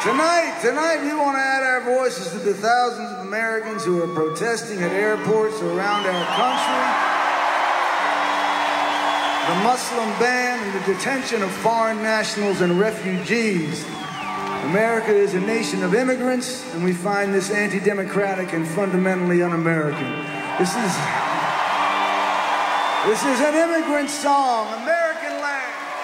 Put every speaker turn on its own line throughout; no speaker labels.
Tonight we want to add our voices to the thousands of Americans who are protesting at airports around our country. The Muslim ban and the detention of foreign nationals and refugees. America is a nation of immigrants, and we find this anti-democratic and fundamentally un-American. This is an immigrant song, American Land.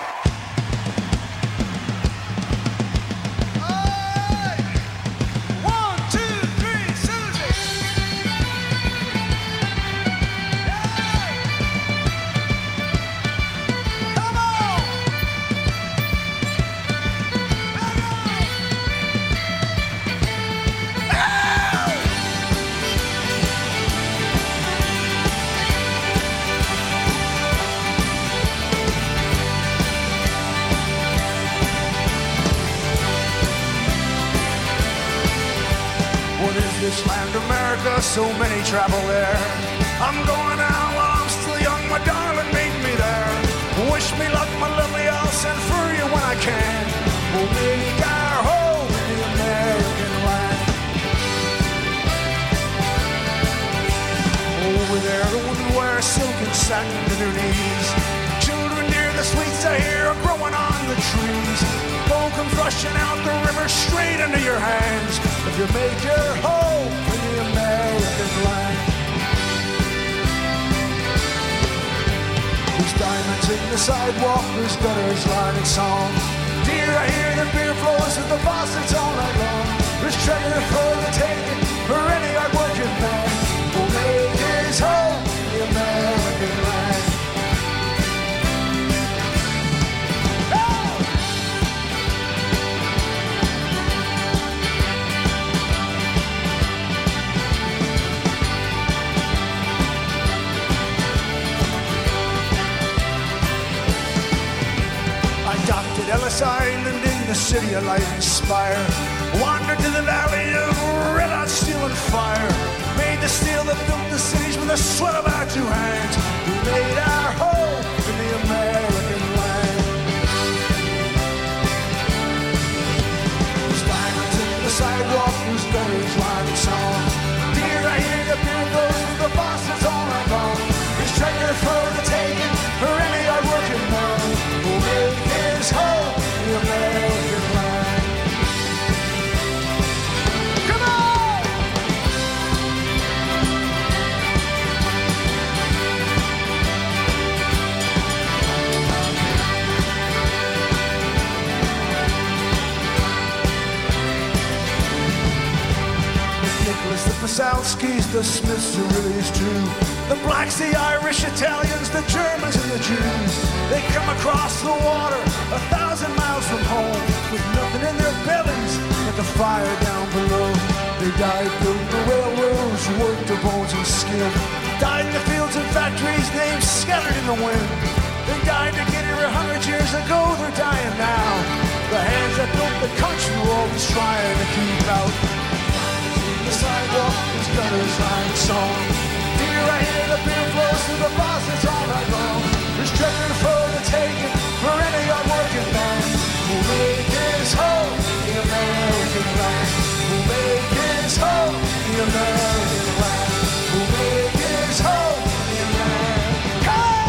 This land, America, so many travel there. I'm going out while I'm still young, my darling, meet me there. Wish me luck, my lovely, I'll send for you when I can. We'll make our home in the American land. Over there, the women wear silk and satin to their knees. Children near the sweets I hear are growing on the trees. Gold comes rushing out the river straight into your hands. If you make your home in the American land. There's diamonds in the sidewalk, there's gutters lining song. Dear, I hear the beer flows at the faucets all night long. There's treasure for the taking for any hard-working man who'll make his home in the American land. Ellis Island in the city of light and spire. Wandered to the valley of red hot steel and fire. Made the steel that built the cities with the sweat of our two hands. We made our home in the American land. There's diamonds in the sidewalk, there's gutters lining song. Dear, I hear the beer goes with the faucets all night long. There's treasure for the taking for any hard-working man who'll make his home in the American land. Come on! Nicholas, the Pasalskis, the Smiths, the Willies too. The blacks, the Irish, Italians, the Germans, and the Jews. They come across the water 1,000 miles from home with nothing in their bellies but the fire down below. They died building the railroads, worked their bones and skin. Died in the fields and factories, names scattered in the wind. They died to get here 100 years ago, they're dying now. The hands that built the country were always trying to keep out. The sidewalk is gutters line song. Dear, I hear the beer flows through the faucets all night long. There's treasure for the taking for any hard-working man who'll make his home in the American land. Who'll make his home in the American land. Who'll make his home in the American land.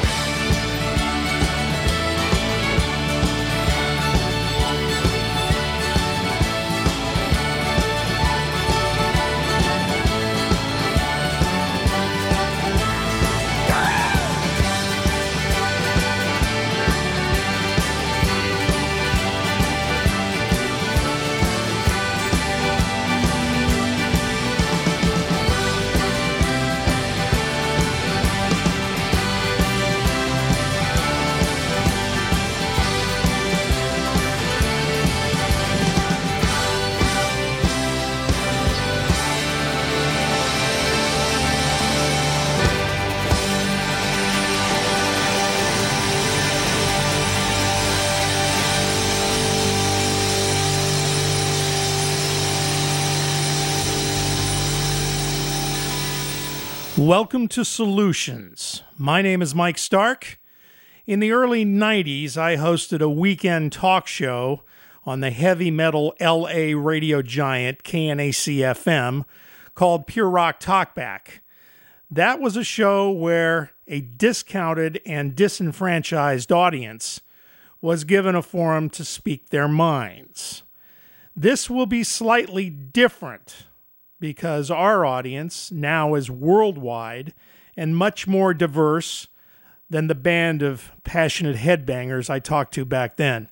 Welcome to Solutions. My name is Mike Stark. In the early 90s, I hosted a weekend talk show on the heavy metal LA radio giant KNAC-FM called Pure Rock Talkback. That was a show where a discounted and disenfranchised audience was given a forum to speak their minds. This will be slightly different because our audience now is worldwide and much more diverse than the band of passionate headbangers I talked to back then.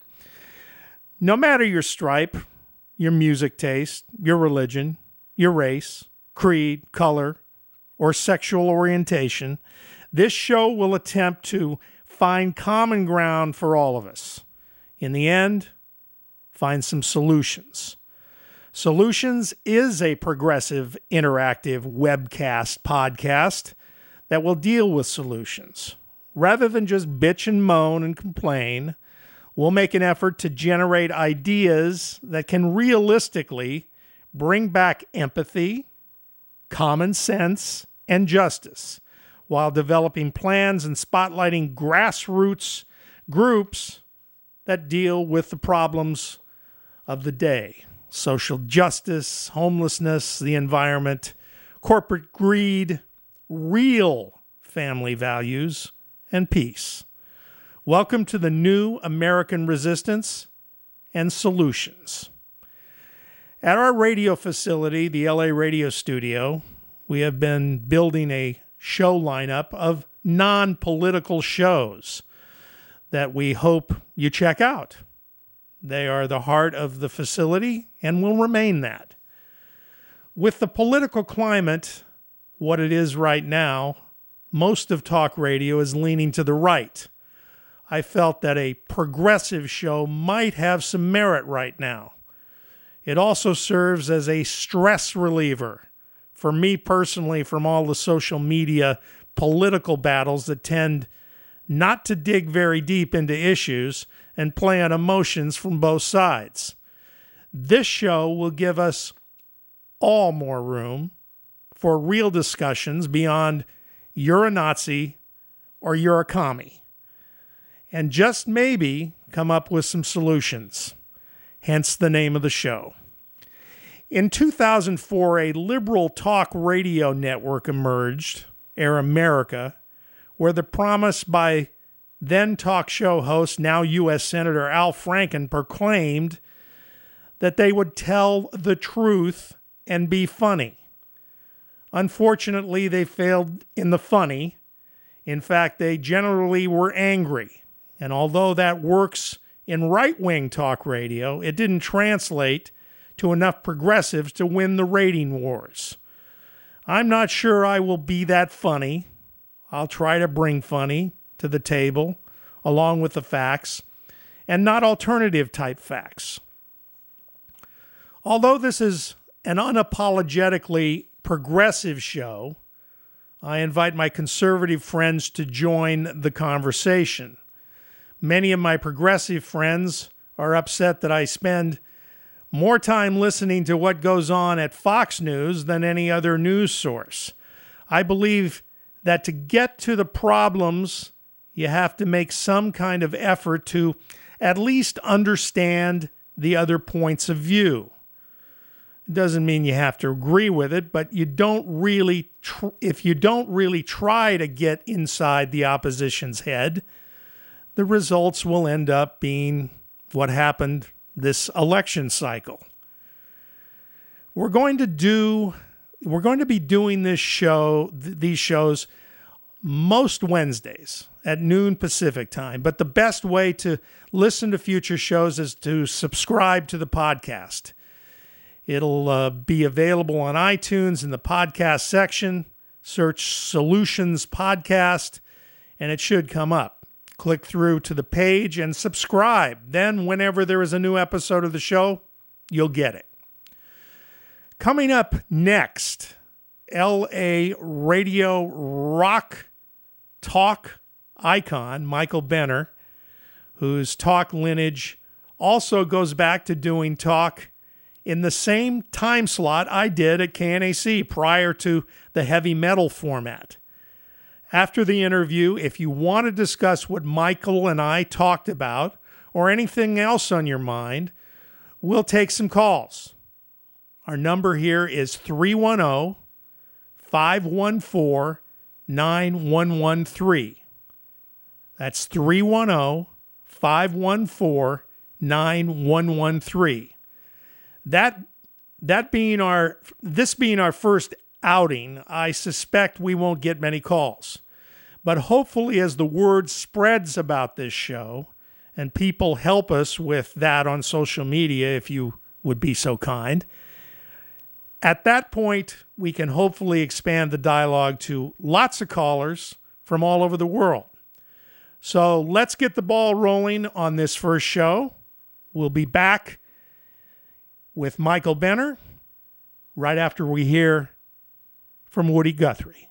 No matter your stripe, your music taste, your religion, your race, creed, color, or sexual orientation, this show will attempt to find common ground for all of us. In the end, find some solutions. Solutions is a progressive, interactive webcast podcast that will deal with solutions. Rather than just bitch and moan and complain, we'll make an effort to generate ideas that can realistically bring back empathy, common sense, and justice, while developing plans and spotlighting grassroots groups that deal with the problems of the day. Social justice, homelessness, the environment, corporate greed, real family values, and peace. Welcome to the new American Resistance and Solutions. At our radio facility, the LA Radio Studio, we have been building a show lineup of non-political shows that we hope you check out. They are the heart of the facility and will remain that. With the political climate, what it is right now, most of talk radio is leaning to the right. I felt that a progressive show might have some merit right now. It also serves as a stress reliever for me personally from all the social media political battles that tend not to dig very deep into issues and play on emotions from both sides. This show will give us all more room for real discussions beyond you're a Nazi or you're a commie, and just maybe come up with some solutions, hence the name of the show. In 2004, a liberal talk radio network emerged, Air America, where the promise by then talk show host, now U.S. Senator Al Franken, proclaimed that they would tell the truth and be funny. Unfortunately, they failed in the funny. In fact, they generally were angry. And although that works in right-wing talk radio, it didn't translate to enough progressives to win the rating wars. I'm not sure I will be that funny. I'll try to bring funny to the table, along with the facts, and not alternative-type facts. Although this is an unapologetically progressive show, I invite my conservative friends to join the conversation. Many of my progressive friends are upset that I spend more time listening to what goes on at Fox News than any other news source. I believe that to get to the problems, you have to make some kind of effort to at least understand the other points of view. It doesn't mean you have to agree with it, but you don't really if you don't really try to get inside the opposition's head, the results will end up being what happened this election cycle. We're going to be doing these shows most Wednesdays at noon Pacific time, but the best way to listen to future shows is to subscribe to the podcast. It'll be available on iTunes in the podcast section. Search Solutions Podcast, and it should come up. Click through to the page and subscribe. Then whenever there is a new episode of the show, you'll get it. Coming up next, LA radio rock talk icon Michael Benner, whose talk lineage also goes back to doing talk in the same time slot I did at KNAC prior to the heavy metal format. After the interview, if you want to discuss what Michael and I talked about or anything else on your mind, we'll take some calls. Our number here is 310-514-9113. That's 310-514-9113. This being our first outing, I suspect we won't get many calls. But hopefully as the word spreads about this show, and people help us with that on social media, if you would be so kind, at that point, we can hopefully expand the dialogue to lots of callers from all over the world. So let's get the ball rolling on this first show. We'll be back with Michael Benner right after we hear from Woody Guthrie.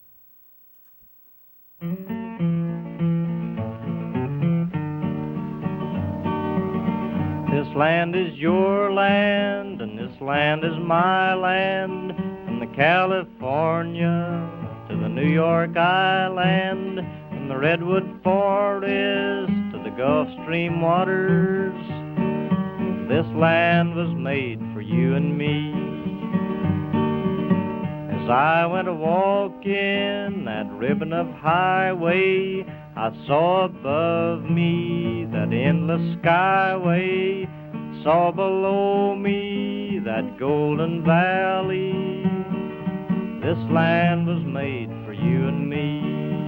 This land is your land, and this land is my land, from the California to the New York Island, from the Redwood Forest to the Gulf Stream waters. This land was made for you and me. As I went a-walking that ribbon of highway, I saw above me that endless skyway, saw below me that golden valley. This land was made for you and me.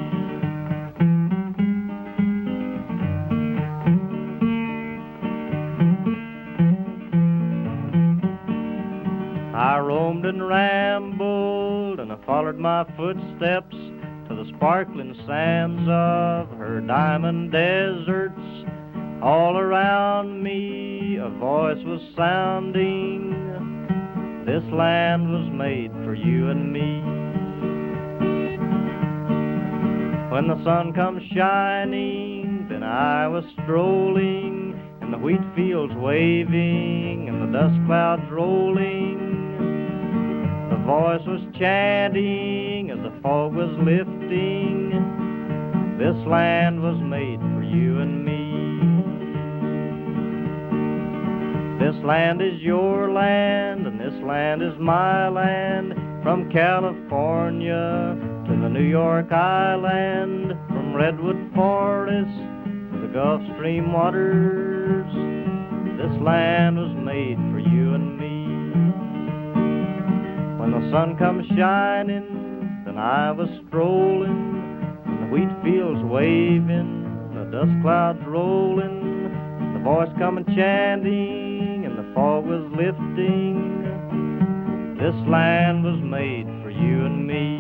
I roamed and rambled, and I followed my footsteps to the sparkling sands of her diamond deserts. All around me a voice was sounding, this land was made for you and me. When the sun comes shining, then I was strolling, and the wheat fields waving, and the dust clouds rolling. The voice was chanting as the fog was lifting, this land was made for you and me. This land is your land, and this land is my land, from California to the New York Island, from Redwood Forest to the Gulf Stream waters. This land was made for you and me. When the sun comes shining, then I was strolling, and the wheat fields waving, the dust clouds rolling, the voice coming chanting, and the fog was lifting. This land was made for you and me.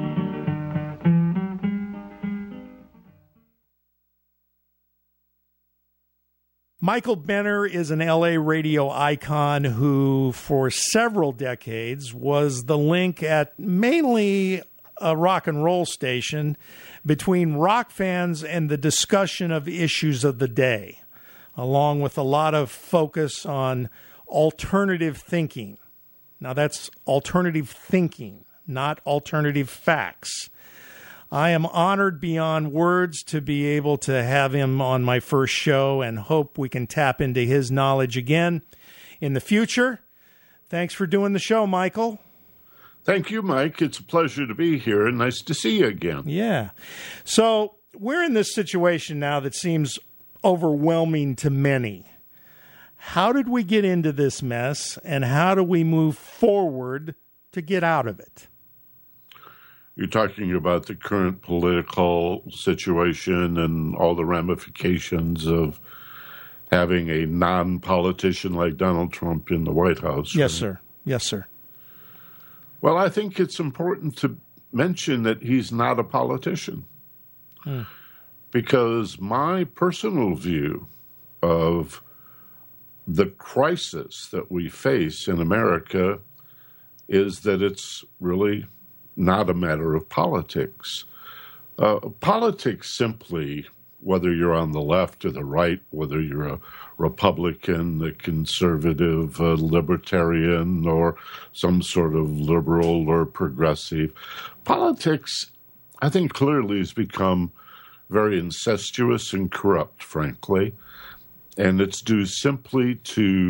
Michael Benner is an LA radio icon who, for several decades, was the link at mainly a rock and roll station between rock fans and the discussion of issues of the day, along with a lot of focus on alternative thinking. Now, that's alternative thinking, not alternative facts. I am honored beyond words to be able to have him on my first show and hope we can tap into his knowledge again in the future. Thanks for doing the show, Michael.
Thank you, Mike. It's a pleasure to be here and nice to see you again.
Yeah. So we're in this situation now that seems overwhelming to many. How did we get into this mess, and how do we move forward to get out of it?
You're talking about the current political situation and all the ramifications of having a non-politician like Donald Trump in the White House.
Yes,
right?
sir. Yes, sir.
Well, I think it's important to mention that he's not a politician. Because my personal view of the crisis that we face in America is that it's really not a matter of politics. Politics simply, whether you're on the left or the right, whether you're a Republican, a conservative, a libertarian, or some sort of liberal or progressive, politics, I think, clearly has become very incestuous and corrupt, frankly. And it's due simply to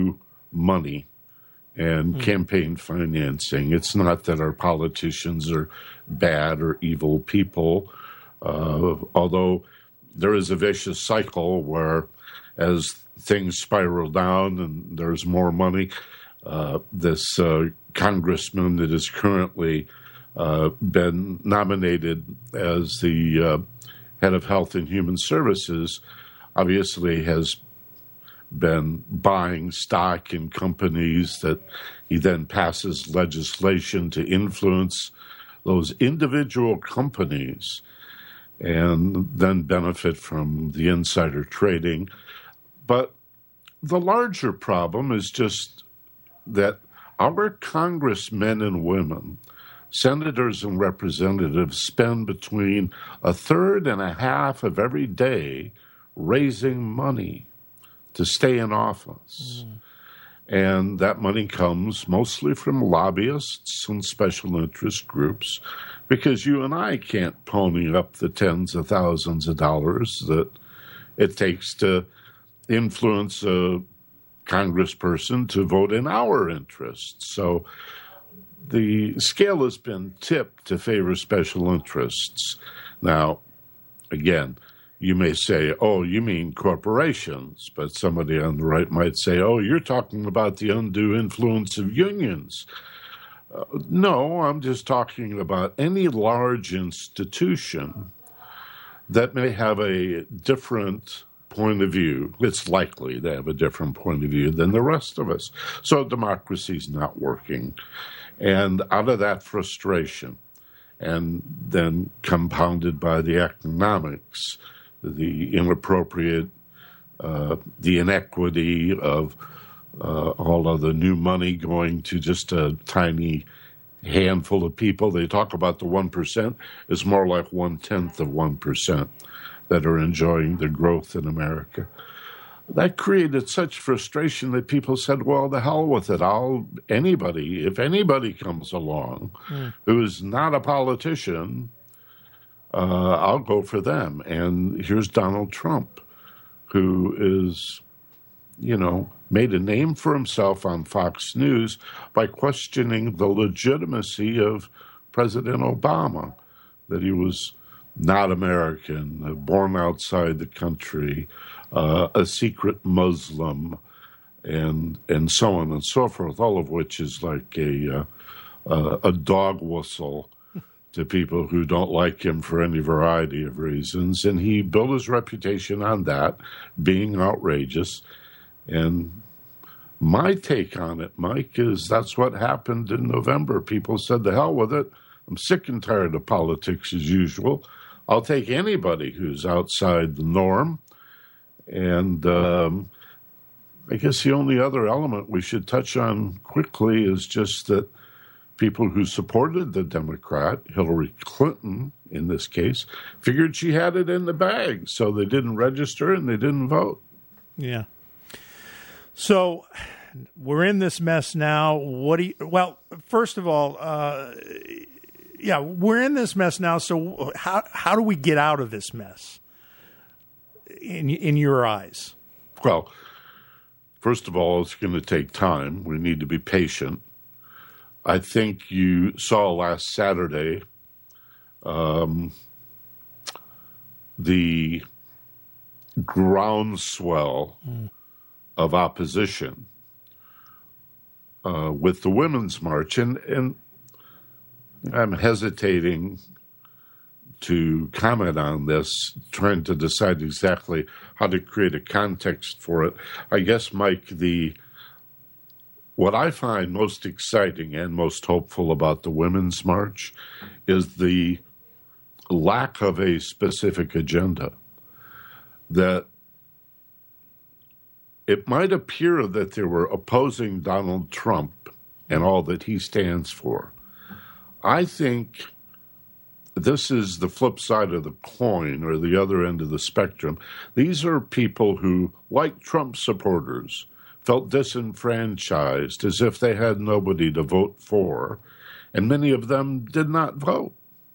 money and campaign financing. It's not that our politicians are bad or evil people, although there is a vicious cycle where as things spiral down and there's more money, this congressman that is currently been nominated as the head of Health and Human Services obviously has been buying stock in companies that he then passes legislation to influence those individual companies and then benefit from the insider trading. But the larger problem is just that our congressmen and women, senators and representatives, spend between a third and a half of every day raising money to stay in office. And that money comes mostly from lobbyists and special interest groups, because you and I can't pony up the tens of thousands of dollars that it takes to influence a congressperson to vote in our interests. So the scale has been tipped to favor special interests. Now, again, you may say, oh, you mean corporations, but somebody on the right might say, oh, you're talking about the undue influence of unions. No, I'm just talking about any large institution that may have a different point of view. It's likely they have a different point of view than the rest of us. So democracy's not working. And out of that frustration, and then compounded by the economics, the inappropriate, the inequity of all of the new money going to just a tiny handful of people. They talk about the 1%. It's more like 1/10 of 1% that are enjoying the growth in America. That created such frustration that people said, well, the hell with it. If anybody comes along who is not a politician, I'll go for them. And here's Donald Trump, who is, made a name for himself on Fox News by questioning the legitimacy of President Obama, that he was not American, born outside the country, a secret Muslim, and so on and so forth, all of which is like a dog whistle to people who don't like him for any variety of reasons. And he built his reputation on that, being outrageous. And my take on it, Mike, is that's what happened in November. People said, the hell with it. I'm sick and tired of politics as usual. I'll take anybody who's outside the norm. And I guess the only other element we should touch on quickly is just that people who supported the Democrat, Hillary Clinton in this case, figured she had it in the bag. So they didn't register and they didn't vote.
Yeah. So we're in this mess now. First of all, we're in this mess now. So how do we get out of this mess in your eyes?
Well, first of all, it's going to take time. We need to be patient. I think you saw last Saturday the groundswell of opposition with the Women's March. And I'm hesitating to comment on this, trying to decide exactly how to create a context for it. I guess, Mike, what I find most exciting and most hopeful about the Women's March is the lack of a specific agenda. That it might appear that they were opposing Donald Trump and all that he stands for. I think this is the flip side of the coin, or the other end of the spectrum. These are people who, like Trump supporters, felt disenfranchised, as if they had nobody to vote for, and many of them did not vote.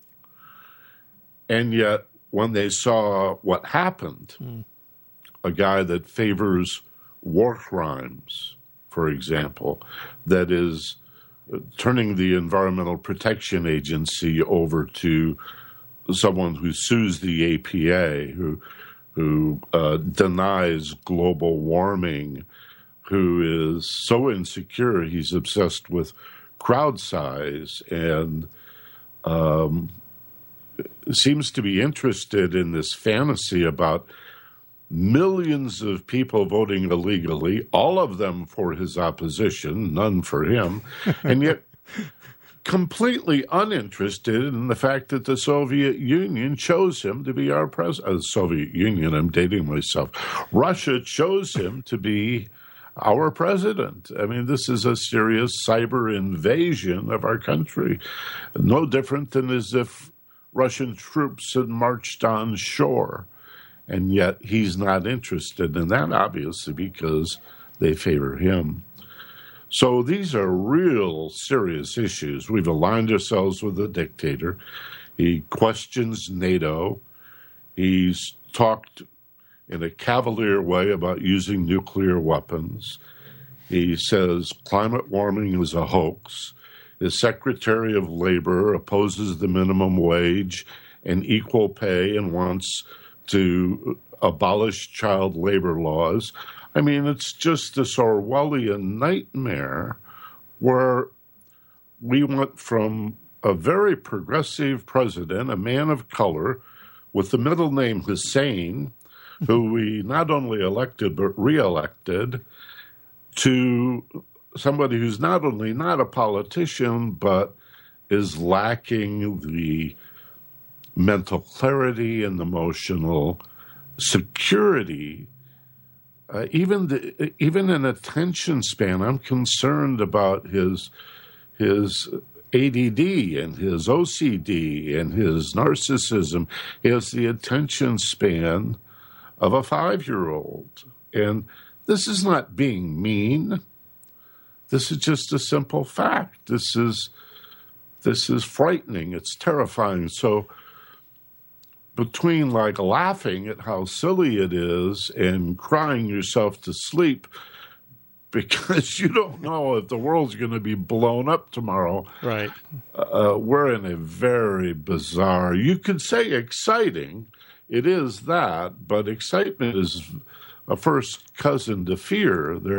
And yet, when they saw what happened, a guy that favors war crimes for example, that is turning the Environmental Protection Agency over to someone who sues the APA, who denies global warming, who is so insecure he's obsessed with crowd size and seems to be interested in this fantasy about millions of people voting illegally, all of them for his opposition, none for him, and yet completely uninterested in the fact that the Soviet Union chose him to be our president. Soviet Union, I'm dating myself. Russia chose him to be our president. I mean, this is a serious cyber invasion of our country, no different than as if Russian troops had marched on shore. And yet he's not interested in that, obviously, because they favor him. So these are real serious issues. We've aligned ourselves with a dictator. He questions NATO. He's talked in a cavalier way about using nuclear weapons. He says climate warming is a hoax. His Secretary of Labor opposes the minimum wage and equal pay and wants to abolish child labor laws. I mean, it's just this Orwellian nightmare where we went from a very progressive president, a man of color, with the middle name Hussein, who we not only elected but reelected, to somebody who's not only not a politician but is lacking the mental clarity and emotional security, even an attention span. I'm concerned about his ADD and his OCD and his narcissism. He has the attention span of a 5-year-old. And this is not being mean. This is just a simple fact. This is frightening. It's terrifying. So between like laughing at how silly it is and crying yourself to sleep because you don't know if the world's going to be blown up tomorrow.
Right.
We're in a very bizarre, you could say exciting. It is that, but excitement is a first cousin to fear. They're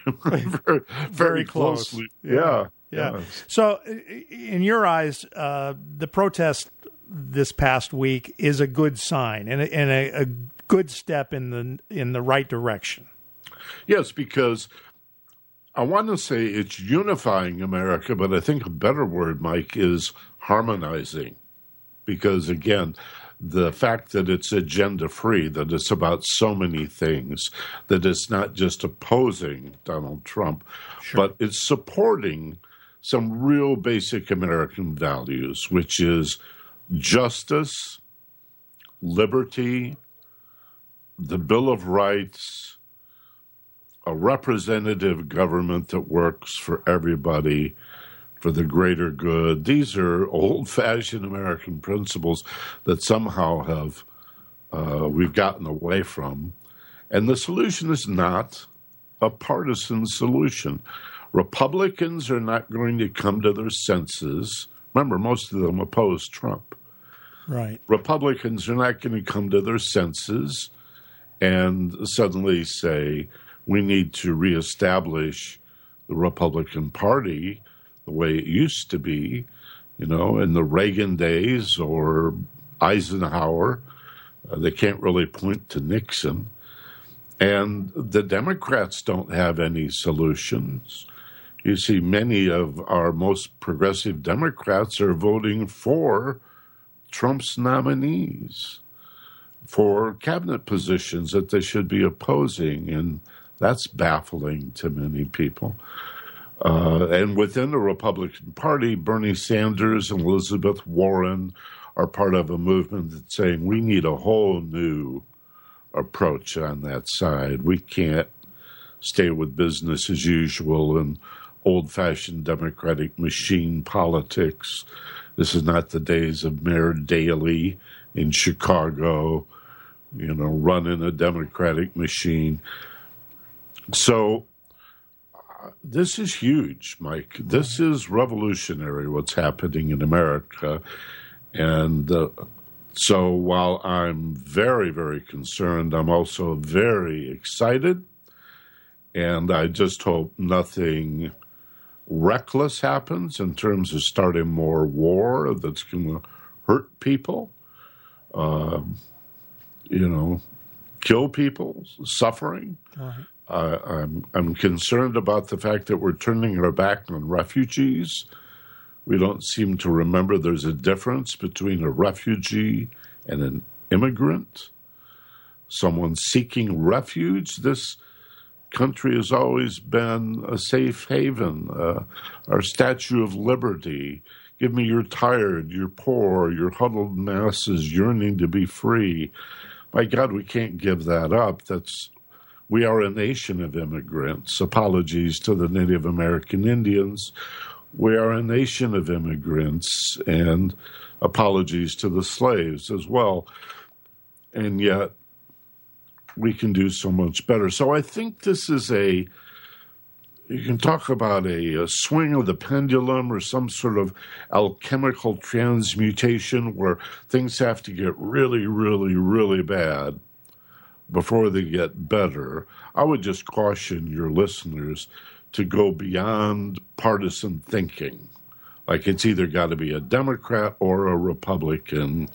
very closely. Yeah.
So in your eyes, the protest this past week is a good sign and a good step in the right direction.
Yes, because I want to say it's unifying America, but I think a better word, Mike, is harmonizing. Because again, the fact that it's agenda-free, that it's about so many things, that it's not just opposing Donald Trump, but it's supporting some real basic American values, which is justice, liberty, the Bill of Rights, a representative government that works for everybody, for the greater good. These are old-fashioned American principles that somehow have we've gotten away from. And the solution is not a partisan solution. Republicans are not going to come to their senses. Remember, most of them oppose Trump.
Right.
Republicans are not going to come to their senses and suddenly say, we need to reestablish the Republican Party the way it used to be, in the Reagan days or Eisenhower. They can't really point to Nixon. And the Democrats don't have any solutions. You see, many of our most progressive Democrats are voting for Trump's nominees for cabinet positions that they should be opposing, and that's baffling to many people. And within the Republican Party, Bernie Sanders and Elizabeth Warren are part of a movement that's saying we need a whole new approach on that side. We can't stay with business as usual and old-fashioned Democratic machine politics. This is not the days of Mayor Daley in Chicago, running a Democratic machine. So this is huge, Mike. This is revolutionary, what's happening in America. And so while I'm very, very concerned, I'm also very excited. And I just hope nothing reckless happens in terms of starting more war that's going to hurt people, kill people, suffering.
Right.
I'm concerned about the fact that we're turning our back on refugees. We don't seem to remember there's a difference between a refugee and an immigrant, someone seeking refuge. This country has always been a safe haven, our Statue of Liberty. Give me your tired, your poor, your huddled masses yearning to be free. My God, we can't give that up. We are a nation of immigrants. Apologies to the Native American Indians. We are a nation of immigrants, and apologies to the slaves as well. And yet, we can do so much better. So I think this is you can talk about a swing of the pendulum or some sort of alchemical transmutation where things have to get really, really, really bad before they get better. I would just caution your listeners to go beyond partisan thinking. Like it's either got to be a Democrat or a Republican.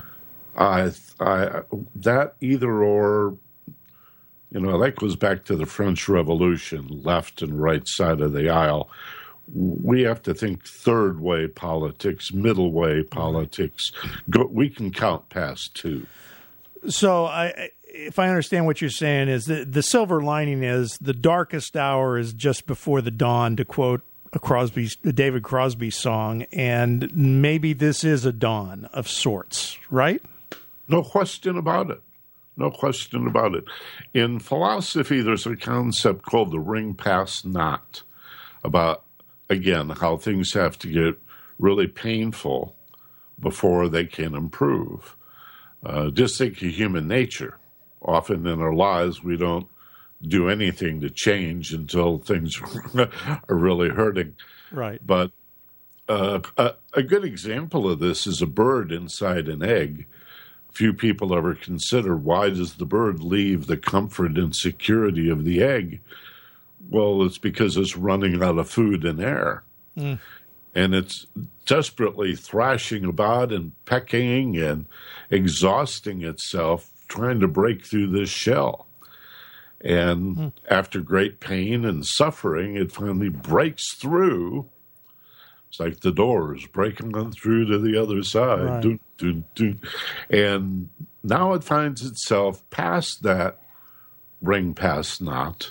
That either or, that goes back to the French Revolution, left and right side of the aisle. We have to think third way politics, middle way politics. We can count past two. So
if I understand what you're saying, is the silver lining is the darkest hour is just before the dawn, to quote a David Crosby song, and maybe this is a dawn of sorts, right?
No question about it. No question about it. In philosophy, there's a concept called the ring past knot, about, again, how things have to get really painful before they can improve. Just think of human nature. Often in our lives, we don't do anything to change until things are really hurting.
Right.
But a good example of this is a bird inside an egg. Few people ever consider, why does the bird leave the comfort and security of the egg? Well, it's because it's running out of food and air. And it's desperately thrashing about and pecking and exhausting itself, trying to break through this shell. And after great pain and suffering, it finally breaks through. It's like the Doors breaking on through to the other side.
Right.
Dun, dun, dun. And now it finds itself past that ring past knot,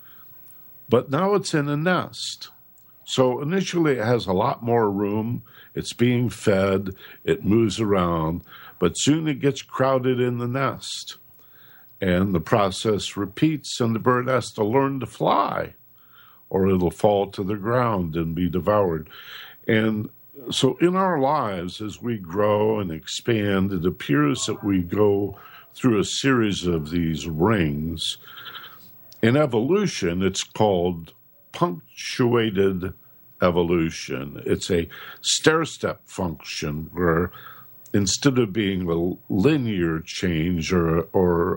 but now it's in a nest. So initially it has a lot more room. It's being fed. It moves around, but soon it gets crowded in the nest. And the process repeats, and the bird has to learn to fly, or it'll fall to the ground and be devoured. And so in our lives, as we grow and expand, it appears that we go through a series of these rings. In evolution, it's called punctuated evolution. It's a stair-step function where instead of being a linear change or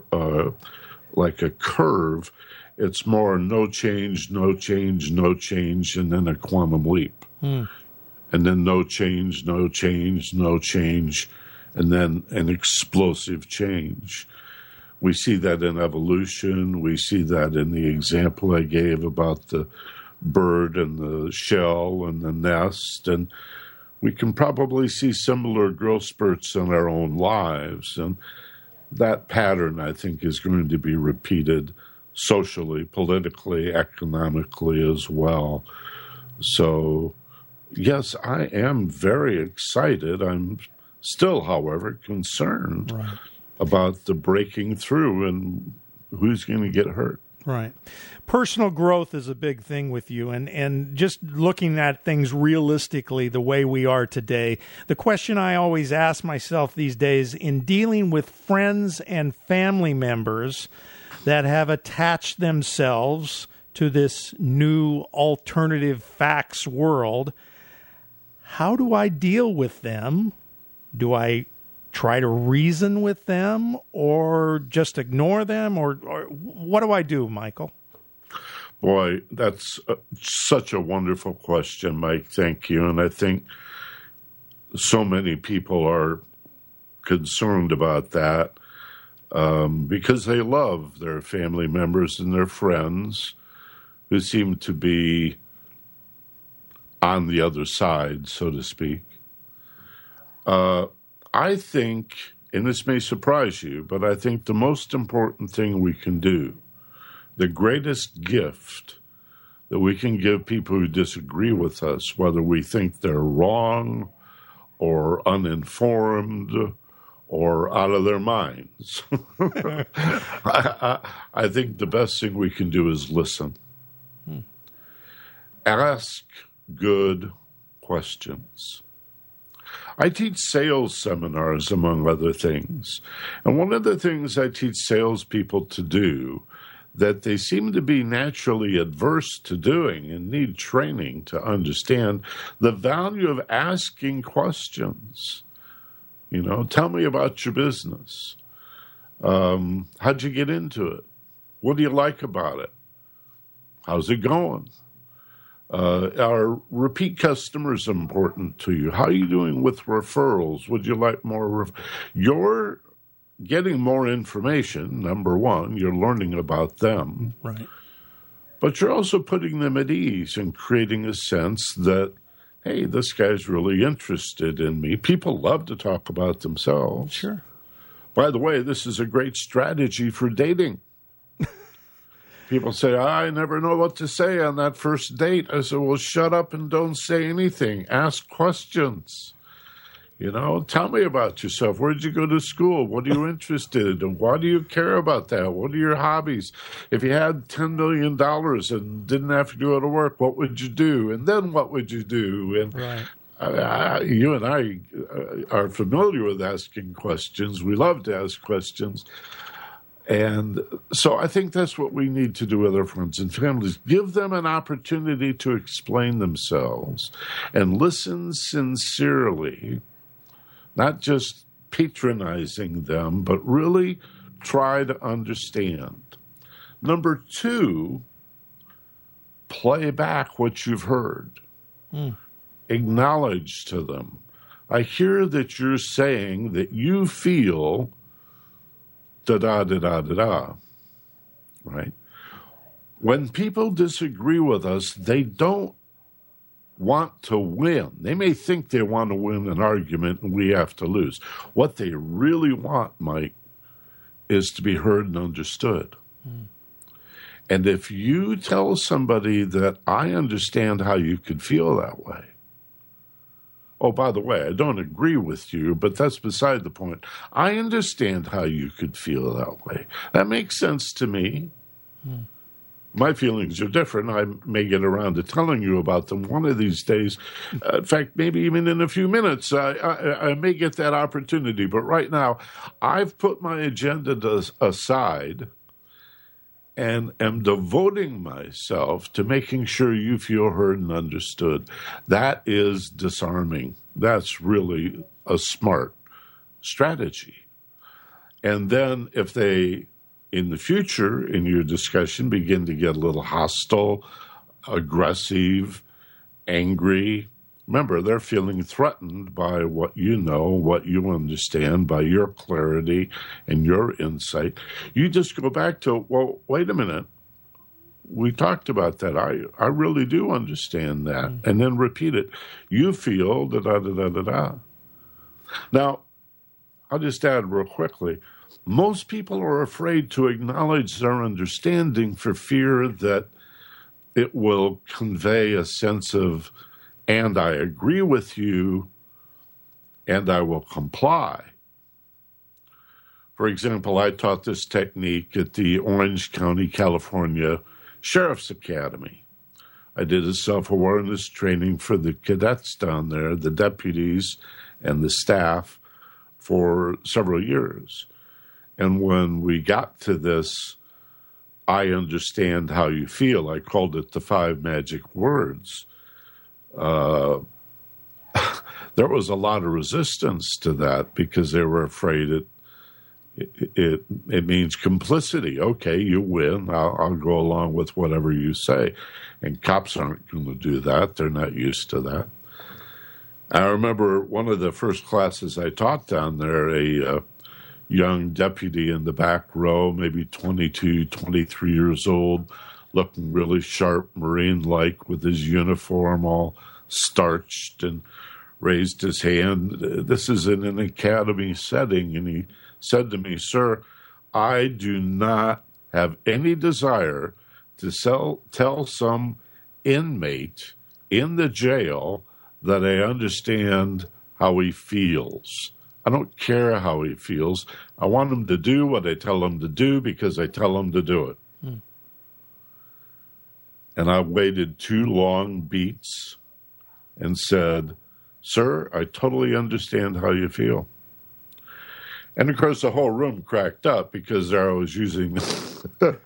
like a curve, it's more no change, no change, no change, and then a quantum leap. And then no change, no change, no change, and then an explosive change. We see that in evolution. We see that in the example I gave about the bird and the shell and the nest. And we can probably see similar growth spurts in our own lives. And that pattern, I think, is going to be repeated socially, politically, economically as well. So, yes, I am very excited. I'm still, however, concerned about the breaking through and who's going to get hurt.
Right. Personal growth is a big thing with you, and just looking at things realistically the way we are today. The question I always ask myself these days in dealing with friends and family members that have attached themselves to this new alternative facts world. How do I deal with them? Do I try to reason with them or just ignore them? Or what do I do, Michael?
Boy, that's such a wonderful question, Mike. Thank you. And I think so many people are concerned about that because they love their family members and their friends who seem to be on the other side, so to speak. I think, and this may surprise you, but I think the most important thing we can do, the greatest gift that we can give people who disagree with us, whether we think they're wrong or uninformed or out of their minds, I think the best thing we can do is listen. Ask good questions. I teach sales seminars, among other things. And one of the things I teach salespeople to do that they seem to be naturally adverse to doing and need training to understand the value of asking questions. You know, tell me about your business. How'd you get into it? What do you like about it? How's it going? Are repeat customers important to you? How are you doing with referrals? Would you like more? You're getting more information, number one. You're learning about them.
Right.
But you're also putting them at ease and creating a sense that, hey, this guy's really interested in me. People love to talk about themselves.
Sure.
By the way, this is a great strategy for dating. People say, I never know what to say on that first date. I said, well, shut up and don't say anything. Ask questions. You know, tell me about yourself. Where did you go to school? What are you interested in? Why do you care about that? What are your hobbies? If you had $10 million and didn't have to go to work, what would you do? And then what would you do? And
right.
You and I are familiar with asking questions. We love to ask questions. And so I think that's what we need to do with our friends and families. Give them an opportunity to explain themselves and listen sincerely, not just patronizing them, but really try to understand. Number two, play back what you've heard. Acknowledge to them. I hear that you're saying that you feel da-da-da-da-da-da, right? When people disagree with us, they don't want to win. They may think they want to win an argument and we have to lose. What they really want, Mike, is to be heard and understood. And if you tell somebody that I understand how you could feel that way, oh, by the way, I don't agree with you, but that's beside the point. I understand how you could feel that way. That makes sense to me. My feelings are different. I may get around to telling you about them one of these days. In fact, maybe even in a few minutes, I may get that opportunity. But right now, I've put my agenda aside and am devoting myself to making sure you feel heard and understood. That is disarming. That's really a smart strategy. And then if they, in the future, in your discussion, begin to get a little hostile, aggressive, angry, remember, they're feeling threatened by what you know, what you understand, by your clarity and your insight. You just go back to, well, wait a minute. We talked about that. I really do understand that. And then repeat it. You feel da-da-da-da-da-da. Now, I'll just add real quickly. Most people are afraid to acknowledge their understanding for fear that it will convey a sense of, and I agree with you, and I will comply. For example, I taught this technique at the Orange County, California Sheriff's Academy. I did a self-awareness training for the cadets down there, the deputies and the staff, for several years. And when we got to this I understand how you feel. I called it the 5 magic words. There was a lot of resistance to that because they were afraid it means complicity. Okay, you win. I'll go along with whatever you say. And cops aren't going to do that. They're not used to that. I remember one of the first classes I taught down there, a young deputy in the back row, maybe 22, 23 years old, looking really sharp, Marine-like, with his uniform all starched, and raised his hand. This is in an academy setting, and he said to me, "Sir, I do not have any desire to tell some inmate in the jail that I understand how he feels. I don't care how he feels. I want him to do what I tell him to do because I tell him to do it." And I waited 2 long beats and said, "Sir, I totally understand how you feel." And of course, the whole room cracked up because I was using the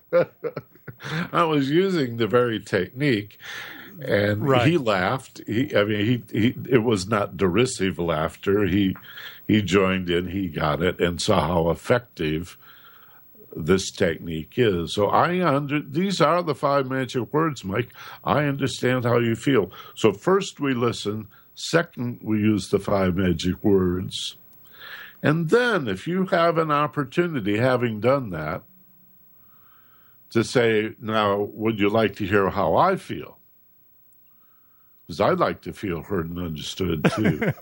very technique. And he laughed. It was not derisive laughter. He joined in. He got it and saw how effective this technique is. So these are the 5 magic words, Mike. I understand how you feel. So first we listen. Second, we use the 5 magic words. And then if you have an opportunity, having done that, to say, "Now, would you like to hear how I feel?" Because I'd like to feel heard and understood too.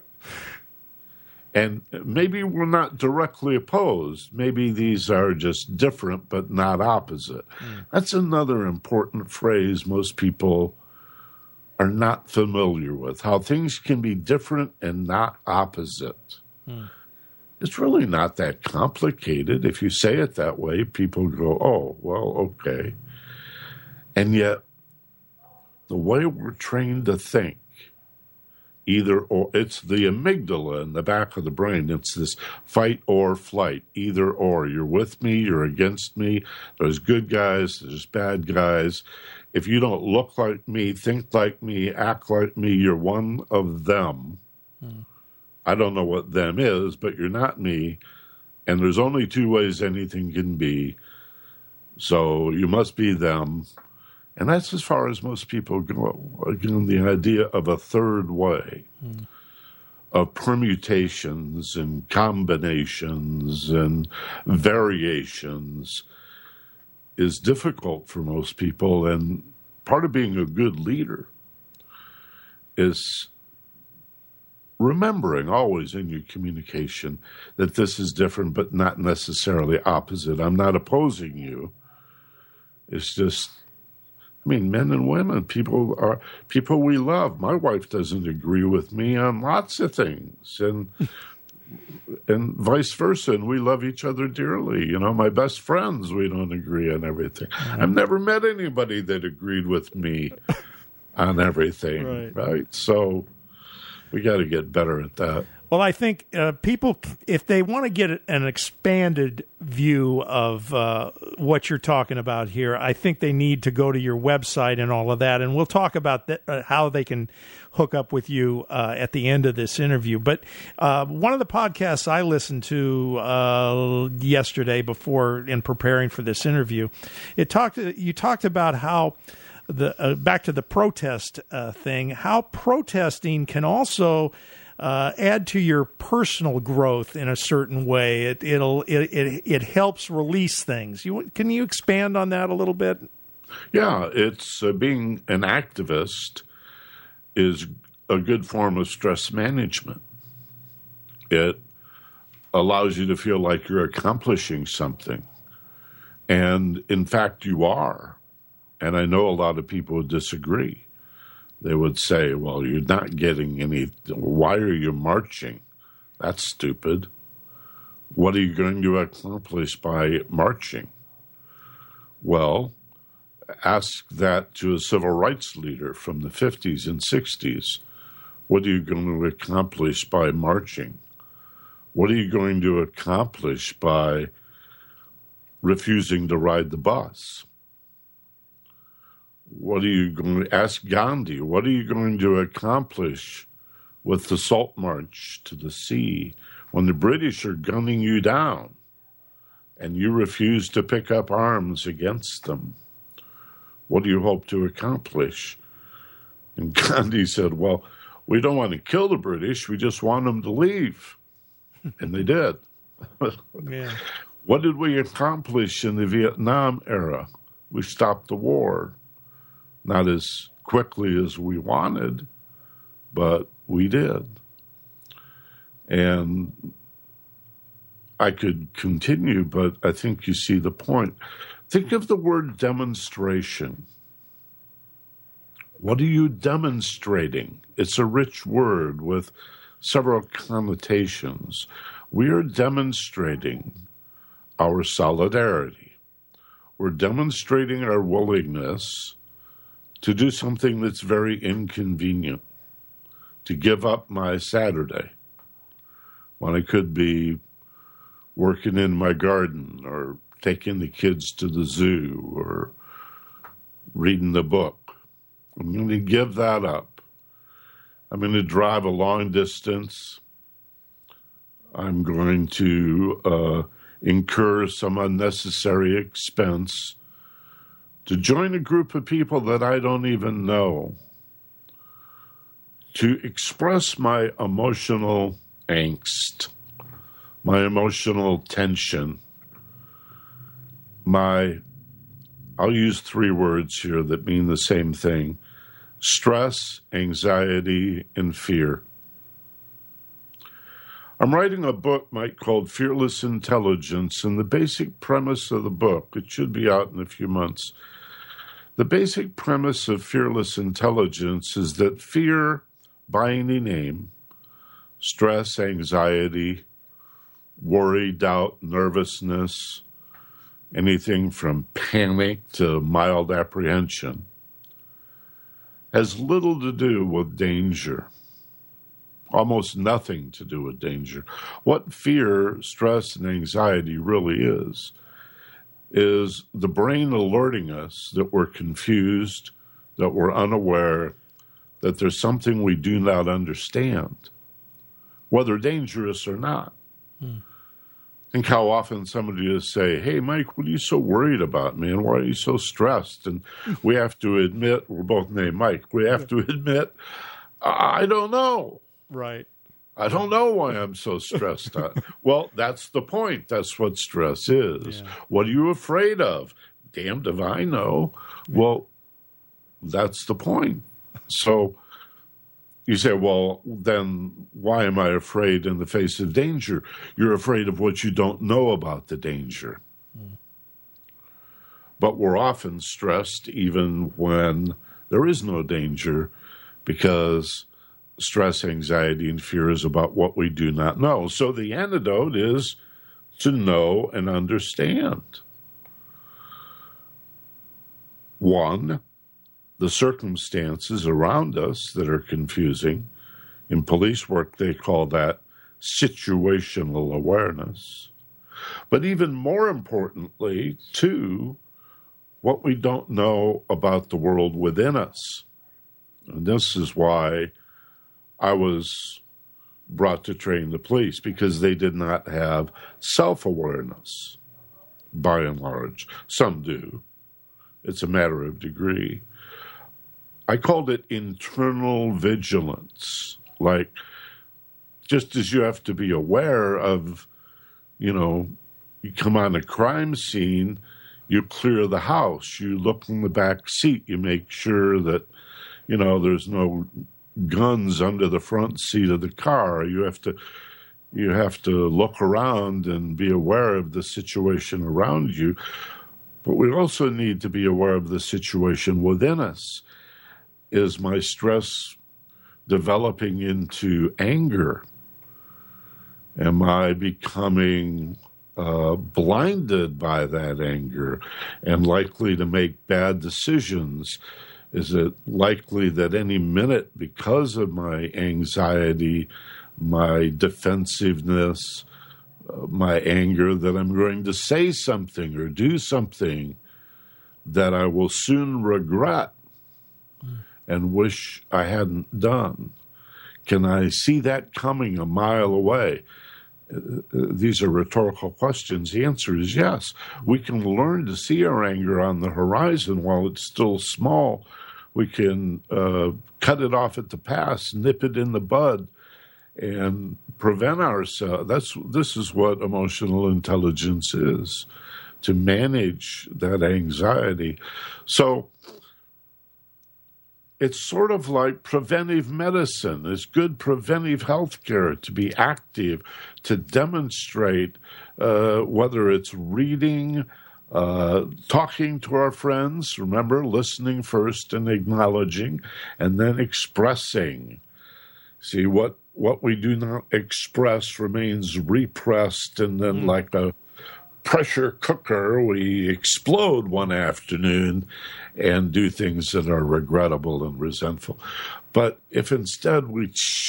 And maybe we're not directly opposed. Maybe these are just different but not opposite. That's another important phrase most people are not familiar with, how things can be different and not opposite. It's really not that complicated. If you say it that way, people go, "Oh, well, okay." And yet, the way we're trained to think, either or, it's the amygdala in the back of the brain. It's this fight or flight, either or. You're with me, you're against me. There's good guys, there's bad guys. If you don't look like me, think like me, act like me, you're one of them. I don't know what them is, but you're not me. And there's only 2 ways anything can be. So you must be them. And that's as far as most people go. Again, the idea of a third way, of permutations and combinations and variations, is difficult for most people. And part of being a good leader is remembering always in your communication that this is different but not necessarily opposite. I'm not opposing you. It's just, men and women, people we love. My wife doesn't agree with me on lots of things, and vice versa. And we love each other dearly. My best friends, we don't agree on everything. I've never met anybody that agreed with me on everything, right? So we got to get better at that.
Well, I think people, if they want to get an expanded view of what you're talking about here, I think they need to go to your website and all of that. And we'll talk about how they can hook up with you at the end of this interview. But one of the podcasts I listened to yesterday in preparing for this interview, you talked about how back to the protest thing, how protesting can also add to your personal growth in a certain way. It helps release things. Can you expand on that a little bit?
Yeah, it's being an activist is a good form of stress management. It allows you to feel like you're accomplishing something. And in fact, you are. And I know a lot of people would disagree. They would say, "Well, you're not getting any. Why are you marching? That's stupid. What are you going to accomplish by marching?" Well, ask that to a civil rights leader from the 50s and 60s. What are you going to accomplish by marching? What are you going to accomplish by refusing to ride the bus. What are you going to ask Gandhi? What are you going to accomplish with the Salt March to the sea when the British are gunning you down and you refuse to pick up arms against them? What do you hope to accomplish? And Gandhi said, well, we don't want to kill the British. We just want them to leave. And they did.
Yeah.
What did we accomplish in the Vietnam era? We stopped the war. Not as quickly as we wanted, but we did. And I could continue, but I think you see the point. Think of the word demonstration. What are you demonstrating? It's a rich word with several connotations. We are demonstrating our solidarity. We're demonstrating our willingness to do something that's very inconvenient, to give up my Saturday when I could be working in my garden or taking the kids to the zoo or reading the book. I'm going to give that up. I'm going to drive a long distance. I'm going to incur some unnecessary expense to join a group of people that I don't even know, to express my emotional angst, my emotional tension, I'll use 3 words here that mean the same thing: stress, anxiety, and fear. I'm writing a book, Mike, called Fearless Intelligence, and the basic premise of the book, it should be out in a few months, the basic premise of Fearless Intelligence is that fear, by any name, stress, anxiety, worry, doubt, nervousness, anything from panic to mild apprehension, has little to do with danger. Almost nothing to do with danger. What fear, stress, and anxiety really is the brain alerting us that we're confused, that we're unaware, that there's something we do not understand, whether dangerous or not. Think how often somebody will say, hey, Mike, what are you so worried about, man? Why are you so stressed? And we have to admit, we're both named Mike, we have to admit, I don't know.
Right.
I don't know why I'm so stressed out. Well, that's the point. That's what stress is. Yeah. What are you afraid of? Damned if I know. Yeah. Well, that's the point. So you say, well, then why am I afraid in the face of danger? You're afraid of what you don't know about the danger. But we're often stressed even when there is no danger, because stress, anxiety, and fear is about what we do not know. So the antidote is to know and understand. 1, the circumstances around us that are confusing. In police work, they call that situational awareness. But even more importantly, 2, what we don't know about the world within us. And this is why I was brought to train the police, because they did not have self-awareness, by and large. Some do. It's a matter of degree. I called it internal vigilance. Like, just as you have to be aware of, you come on a crime scene, you clear the house, you look in the back seat, you make sure that, there's no guns under the front seat of the car. You have to look around and be aware of the situation around you. But we also need to be aware of the situation within us. Is my stress developing into anger? Am I becoming blinded by that anger and likely to make bad decisions? Is it likely that any minute, because of my anxiety, my defensive my anger that I'm going to say something or do something that I will soon regret and wish I hadn't done? Can I see that coming a mile away? These are rhetorical questions. The answer is yes. We can learn to see our anger on the horizon while it's still small. We can cut it off at the pass, nip it in the bud, and prevent ourselves. This is what emotional intelligence is, to manage that anxiety. So it's sort of like preventive medicine. It's good preventive health care to be active, to demonstrate whether it's reading, talking to our friends, remember, listening first and acknowledging, and then expressing. See, what we do not express remains repressed, and then like a pressure cooker, we explode one afternoon and do things that are regrettable and resentful. But if instead we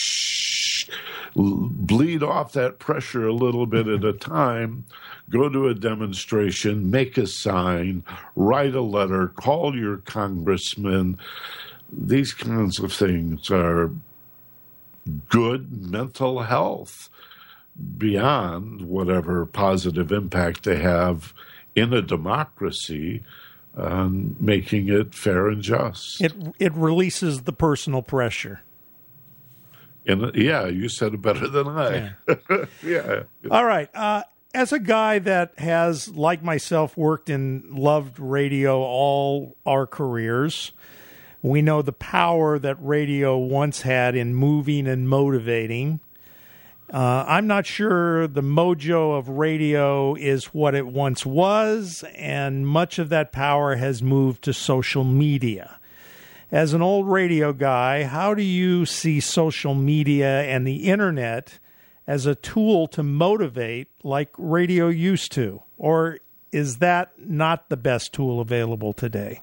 bleed off that pressure a little bit at a time, go to a demonstration, make a sign, write a letter, call your congressman, these kinds of things are good mental health beyond whatever positive impact they have in a democracy on making it fair and just.
It releases the personal pressure.
And yeah, you said it better than I.
Yeah.
Yeah.
All right. As a guy that has, like myself, worked and loved radio all our careers, we know the power that radio once had in moving and motivating. I'm not sure the mojo of radio is what it once was, and much of that power has moved to social media. As an old radio guy, how do you see social media and the internet as a tool to motivate like radio used to? Or is that not the best tool available today?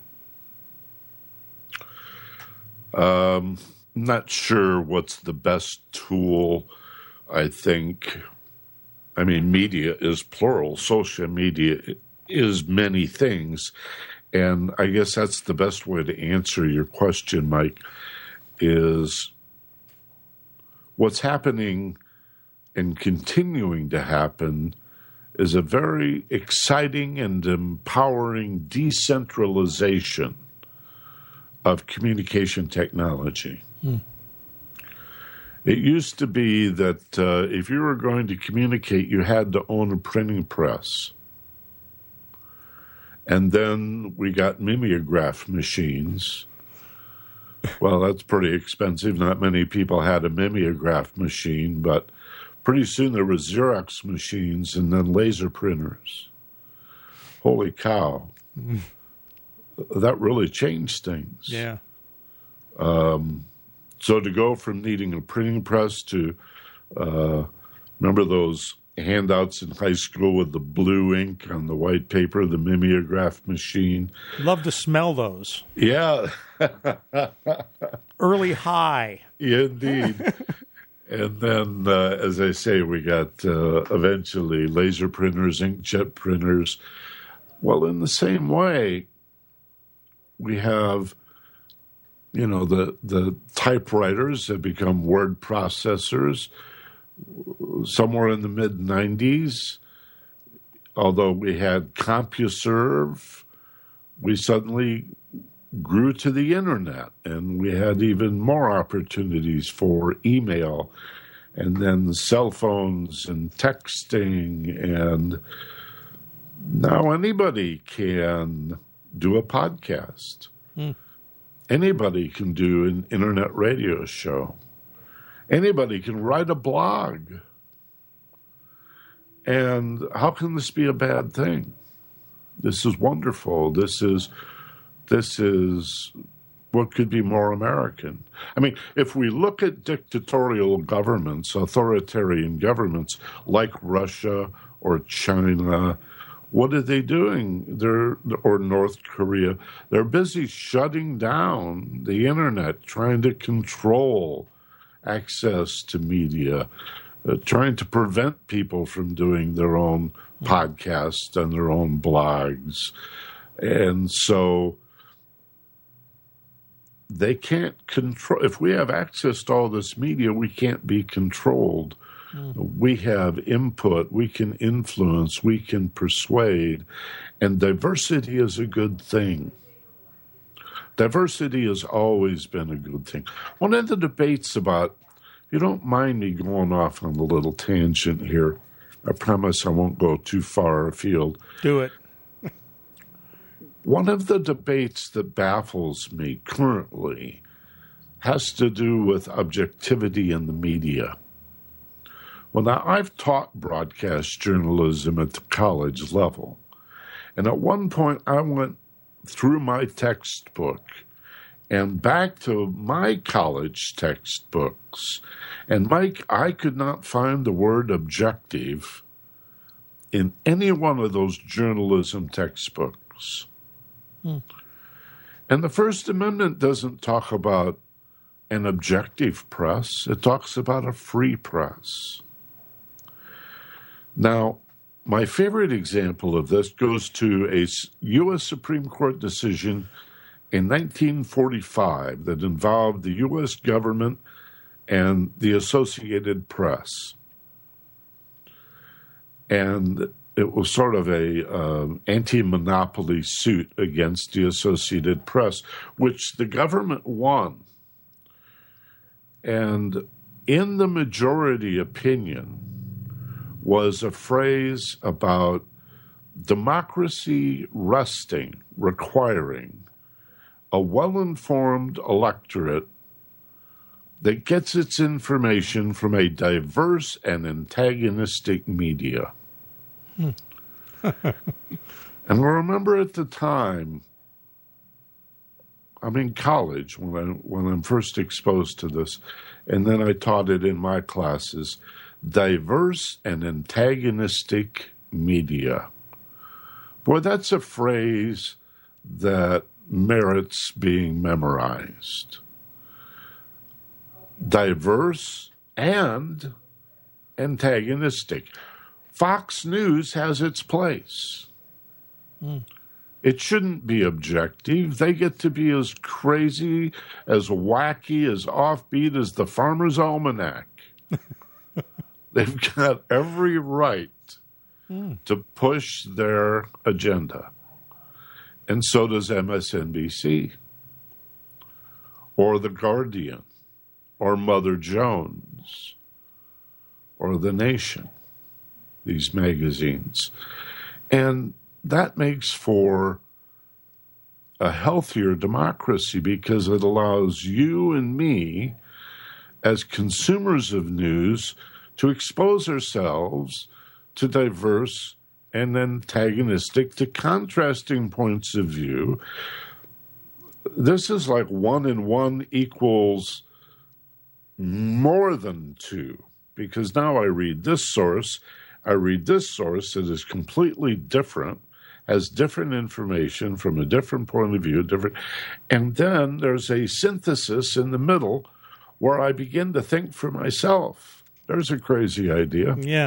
Not sure what's the best tool. I think, media is plural. Social media is many things. And I guess that's the best way to answer your question, Mike, is what's happening and continuing to happen is a very exciting and empowering decentralization of communication technology. It used to be that if you were going to communicate, you had to own a printing press. And then we got mimeograph machines. Well, that's pretty expensive. Not many people had a mimeograph machine, but pretty soon there were Xerox machines and then laser printers. Holy cow. That really changed things.
Yeah.
So to go from needing a printing press to, remember those handouts in high school with the blue ink on the white paper, the mimeograph machine?
Love to smell those.
Yeah.
Early high.
Yeah, indeed. And then, as I say, we got eventually laser printers, inkjet printers. Well, in the same way, we have, the typewriters have become word processors. Somewhere in the mid-'90s, although we had CompuServe, we suddenly grew to the internet, and we had even more opportunities for email, and then cell phones and texting, and now anybody can do a podcast. Anybody can do an internet radio show. Anybody can write a blog. And how can this be a bad thing? This is wonderful. This is what could be more American. If we look at dictatorial governments, authoritarian governments like Russia or China, what are they doing? Or North Korea. They're busy shutting down the internet, trying to control access to media, trying to prevent people from doing their own podcasts and their own blogs. And so they can't control. If we have access to all this media, we can't be controlled. We have input, we can influence, we can persuade, and diversity is a good thing. Diversity has always been a good thing. One of the debates about, you don't mind me going off on a little tangent here. I promise I won't go too far afield.
Do it.
One of the debates that baffles me currently has to do with objectivity in the media. Well, now, I've taught broadcast journalism at the college level. And at one point, I went through my textbook and back to my college textbooks. And, Mike, I could not find the word objective in any one of those journalism textbooks. And the First Amendment doesn't talk about an objective press. It talks about a free press. Now, my favorite example of this goes to a U.S. Supreme Court decision in 1945 that involved the U.S. government and the Associated Press. And it was sort of a anti-monopoly suit against the Associated Press, which the government won. And in the majority opinion was a phrase about democracy requiring a well-informed electorate that gets its information from a diverse and antagonistic media. And I remember at the time, I'm in college when I'm first exposed to this, and then I taught it in my classes, diverse and antagonistic media. Boy, that's a phrase that merits being memorized. Diverse and antagonistic. Fox News has its place. It shouldn't be objective. They get to be as crazy, as wacky, as offbeat as the Farmer's Almanac. They've got every right to push their agenda. And so does MSNBC, or The Guardian, or Mother Jones, or The Nation, these magazines. And that makes for a healthier democracy because it allows you and me, as consumers of news, to expose ourselves to diverse and antagonistic, to contrasting points of view. This is like 1 and 1 equals more than 2, because now I read this source that is completely different, has different information from a different point of view, and then there's a synthesis in the middle where I begin to think for myself. There's a crazy idea.
Yeah.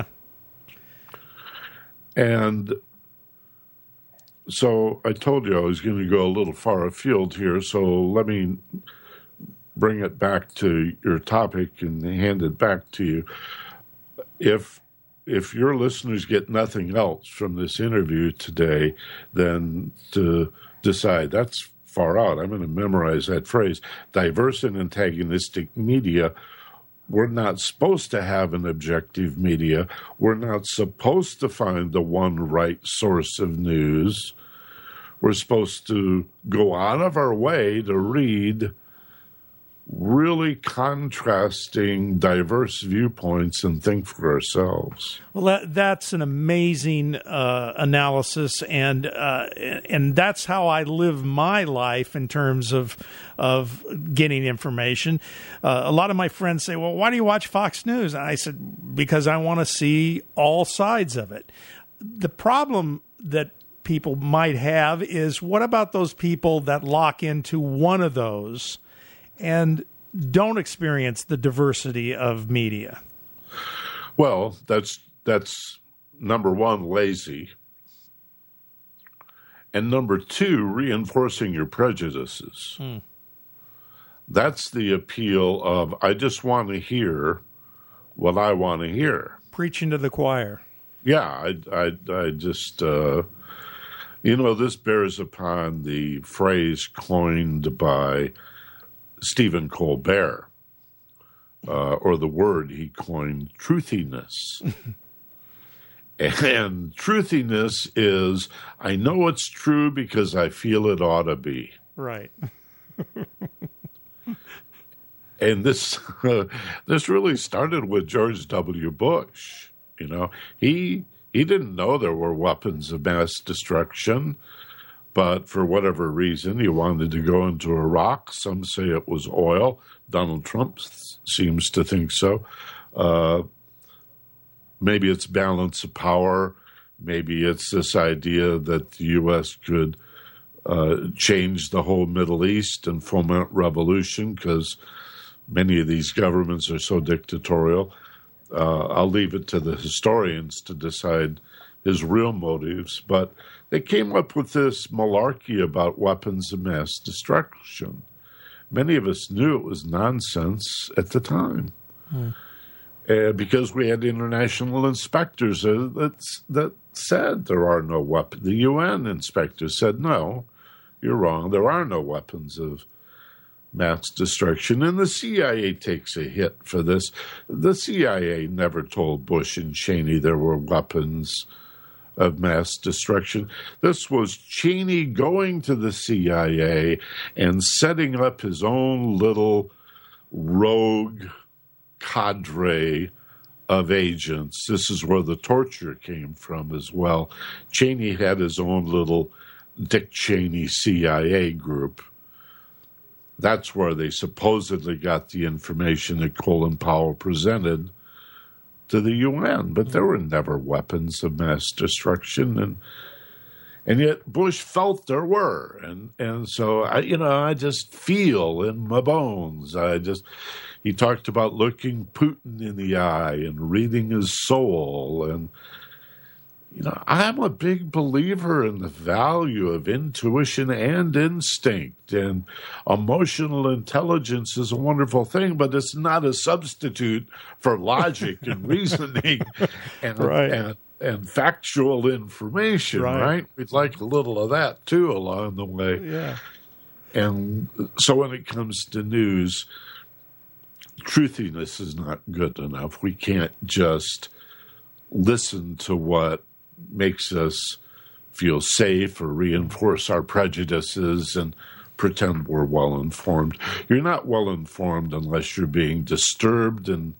And so I told you I was going to go a little far afield here, so let me bring it back to your topic and hand it back to you. If your listeners get nothing else from this interview today, then to decide that's far out. I'm going to memorize that phrase. Diverse and antagonistic media. We're not supposed to have an objective media. We're not supposed to find the one right source of news. We're supposed to go out of our way to read really contrasting, diverse viewpoints and think for ourselves.
Well, that's an amazing analysis, and that's how I live my life in terms of getting information. A lot of my friends say, "Well, why do you watch Fox News?" And I said, "Because I want to see all sides of it." The problem that people might have is, what about those people that lock into one of those and don't experience the diversity of media?
Well, that's number one, lazy. And number two, reinforcing your prejudices. That's the appeal of, I just want to hear what I want to hear.
Preaching to the choir.
Yeah, I just, this bears upon the phrase coined by Stephen Colbert, or the word he coined, truthiness. And truthiness is, I know it's true because I feel it ought to be.
Right.
And this really started with George W. Bush. He didn't know there were weapons of mass destruction, but for whatever reason, he wanted to go into Iraq. Some say it was oil. Donald Trump seems to think so. Maybe it's balance of power. Maybe it's this idea that the U.S. could change the whole Middle East and foment revolution because many of these governments are so dictatorial. I'll leave it to the historians to decide his real motives. But they came up with this malarkey about weapons of mass destruction. Many of us knew it was nonsense at the time. Because we had international inspectors that said there are no weapons. The UN inspectors said, no, you're wrong. There are no weapons of mass destruction. And the CIA takes a hit for this. The CIA never told Bush and Cheney there were weapons of mass destruction. This was Cheney going to the CIA and setting up his own little rogue cadre of agents. This is where the torture came from as well. Cheney had his own little Dick Cheney CIA group. That's where they supposedly got the information that Colin Powell presented to the UN. But there were never weapons of mass destruction, and yet Bush felt there were. And so I just feel in my bones. He talked about looking Putin in the eye and reading his soul. And, I'm a big believer in the value of intuition and instinct. And emotional intelligence is a wonderful thing, but it's not a substitute for logic and reasoning and factual information, right? We'd like a little of that, too, along the way.
Yeah.
And so when it comes to news, truthiness is not good enough. We can't just listen to what makes us feel safe or reinforce our prejudices and pretend we're well-informed. You're not well-informed unless you're being disturbed and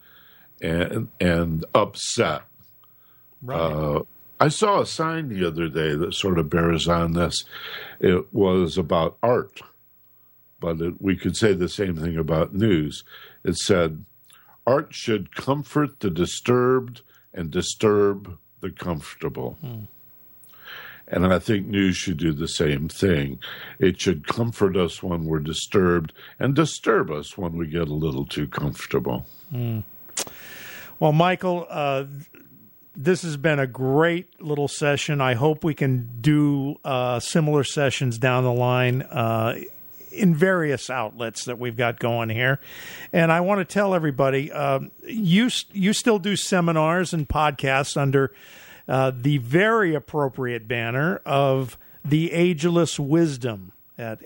upset.
Right.
I saw a sign the other day that sort of bears on this. It was about art, but we could say the same thing about news. It said, art should comfort the disturbed and disturb the comfortable. And I think news should do the same thing. It should comfort us when we're disturbed and disturb us when we get a little too comfortable.
Well, Michael, this has been a great little session. I hope we can do similar sessions down the line in various outlets that we've got going here. And I want to tell everybody, you still do seminars and podcasts under the very appropriate banner of The Ageless Wisdom at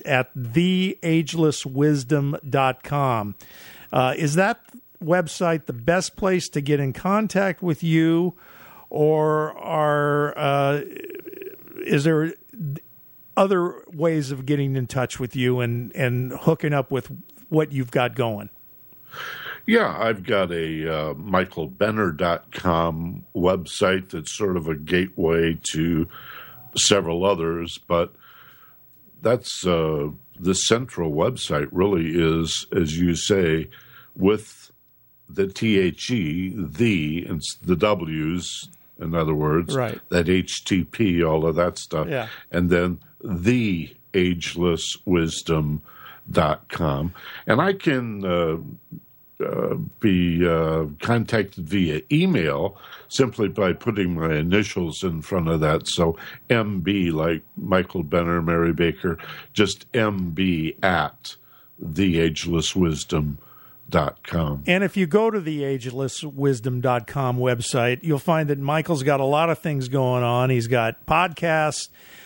theagelesswisdom.com. Is that website the best place to get in contact with you, or is there other ways of getting in touch with you and hooking up with what you've got going?
Yeah, I've got a michaelbenner.com website that's sort of a gateway to several others, but that's the central website really is, as you say, with the THE, and the W's, in other words,
right,
that HTTP, all of that stuff,
yeah,
and then theagelesswisdom.com. And I can be contacted via email simply by putting my initials in front of that. So MB, like Michael Benner, Mary Baker, just MB at theagelesswisdom.com.
And if you go to the agelesswisdom.com website, you'll find that Michael's got a lot of things going on. He's got podcasts.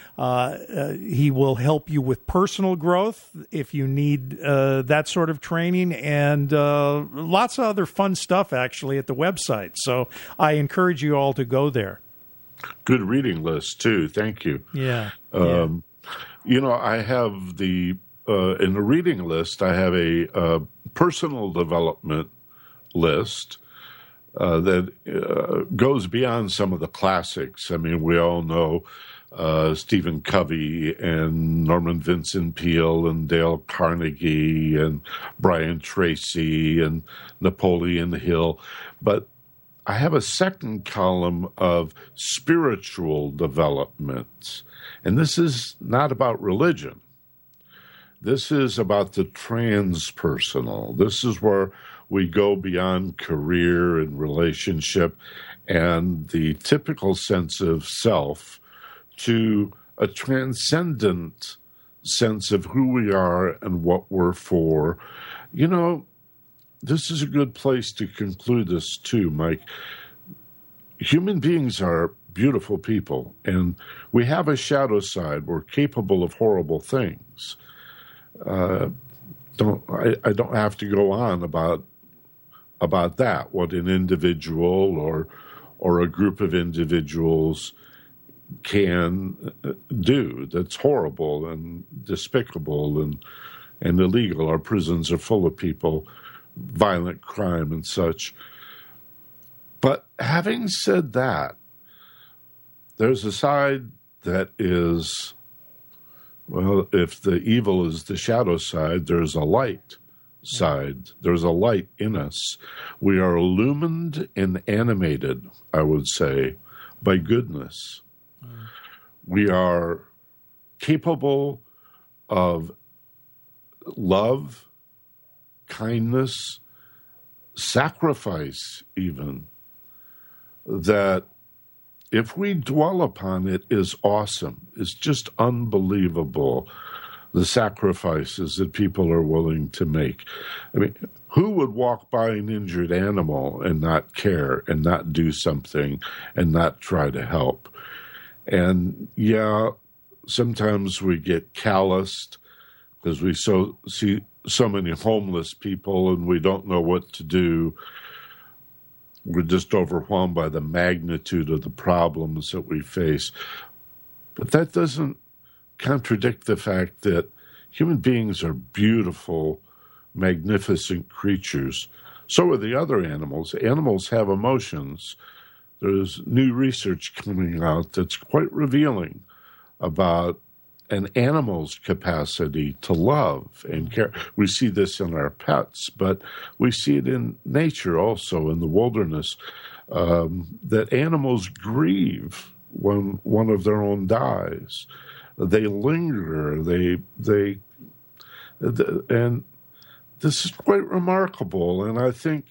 He will help you with personal growth if you need that sort of training, and lots of other fun stuff actually at the website. So I encourage you all to go there.
Good reading list too. Thank you.
Yeah.
You know, I have in the reading list, I have a personal development list that goes beyond some of the classics. I mean, we all know Stephen Covey and Norman Vincent Peale and Dale Carnegie and Brian Tracy and Napoleon Hill. But I have a second column of spiritual development. And this is not about religion. This is about the transpersonal. This is where we go beyond career and relationship and the typical sense of self to a transcendent sense of who we are and what we're for. You know, this is a good place to conclude this too, Mike. Human beings are beautiful people, and we have a shadow side. We're capable of horrible things. I don't have to go on about that, what an individual or a group of individuals can do that's horrible and despicable and illegal. Our prisons are full of people, violent crime and such. But having said that, there's a side that is, well, if the evil is the shadow side, there's a light side. There's a light in us. We are illumined and animated, I would say, by goodness. We are capable of love, kindness, sacrifice even, that if we dwell upon it is awesome. It's just unbelievable, the sacrifices that people are willing to make. I mean, who would walk by an injured animal and not care and not do something and not try to help? And yeah, sometimes we get calloused because we see so many homeless people and we don't know what to do. We're just overwhelmed by the magnitude of the problems that we face. But that doesn't contradict the fact that human beings are beautiful, magnificent creatures. So are the other animals. Animals have emotions. There's new research coming out that's quite revealing about an animal's capacity to love and care. We see this in our pets, but we see it in nature also, in the wilderness, that animals grieve when one of their own dies. They linger, and this is quite remarkable. And I think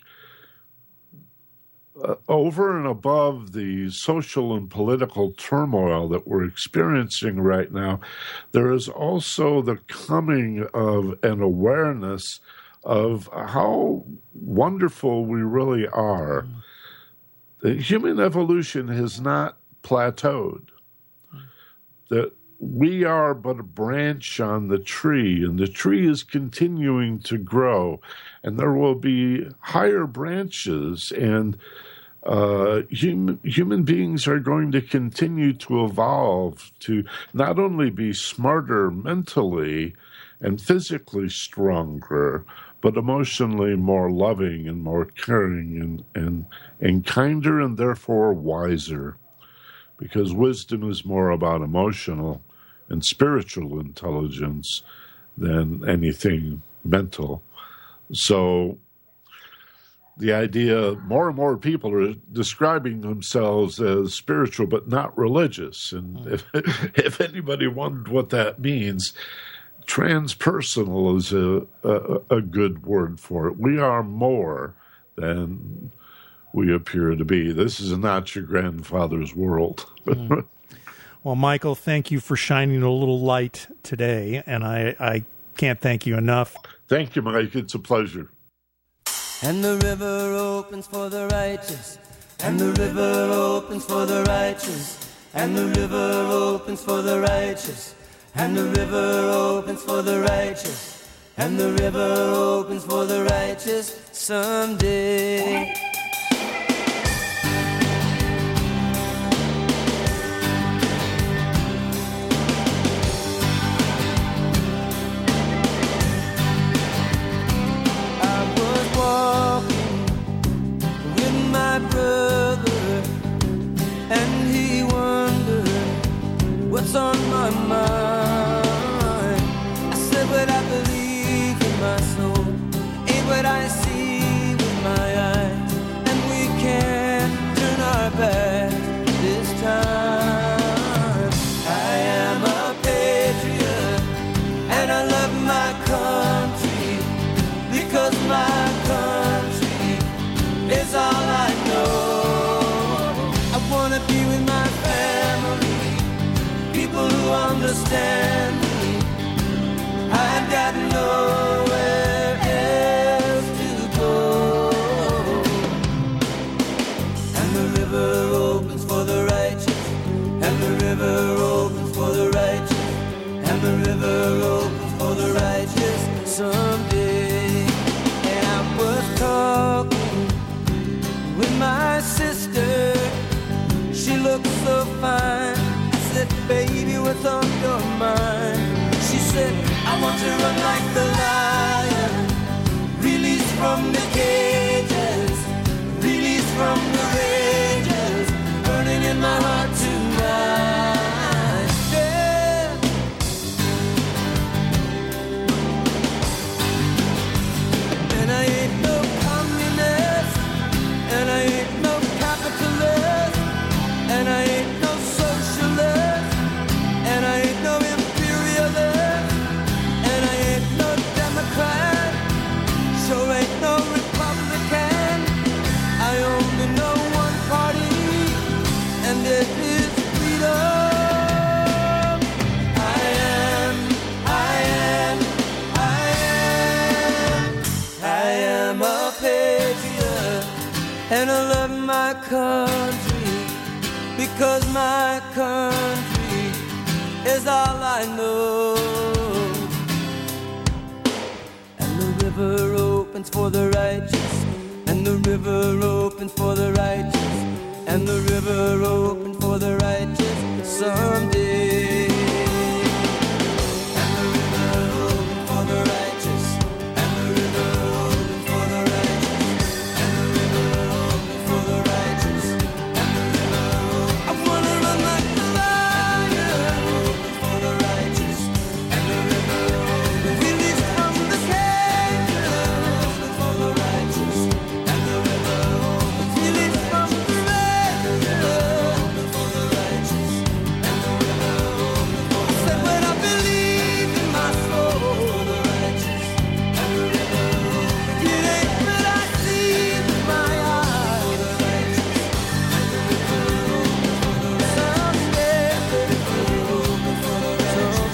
over and above the social and political turmoil that we're experiencing right now, there is also the coming of an awareness of how wonderful we really are. The human evolution has not plateaued. That we are but a branch on the tree, and the tree is continuing to grow, and there will be higher branches, and human beings are going to continue to evolve to not only be smarter mentally and physically stronger, but emotionally more loving and more caring and kinder and therefore wiser. Because wisdom is more about emotional and spiritual intelligence than anything mental. So the idea, more and more people are describing themselves as spiritual but not religious. And if anybody wondered what that means, transpersonal is a good word for it. We are more than we appear to be. This is not your grandfather's world.
Well, Michael, thank you for shining a little light today, and I can't thank you enough.
Thank you, Mike. It's a pleasure.
And the river opens for the righteous, and the river opens for the righteous, and the river opens for the righteous, and the river opens for the righteous, and the river opens for the righteous someday. My brother, and he wondered what's on my mind. I said what I believe in my soul ain't what I see with my eyes, and we can't turn our back this time. I am a patriot, and I love my country, because my country is all I know. I wanna be with my family, people who understand me. I've got nowhere else to go. And the river opens for the righteous, and the river opens for the righteous, and the river opens for the righteous someday. And I was talking with my sister, she looked so fine. I said, baby, what's on your mind? She said, I want to run like the lion, released from the cages, released from the rages, burning in my heart tonight. Yeah. And I ain't no communist, and I ain't no capitalist, and I ain't no socialist, and I ain't no imperialist, and I ain't no Democrat, sure ain't no Republican. I only know one party, and it is freedom. I am a patriot, and I love my country, because my country is all I know. And the river opens for the righteous, and the river opens for the righteous, and the river opens for the righteous someday. And the river opens for the righteous, and the river opens for the righteous, and the river opens for the righteous, and the river opens. I wanna run like the lion, opens for the righteous, and the river opens. Released from the cages, opens for the righteous, and the river opens. Released from the rages, opens for the righteous, and the river opens. I said when I believe in my soul, for the righteous, and the river opens. It ain't what I see with my eyes, for the righteous, and the river opens for the righteous. Someday, the river opens for the righteous.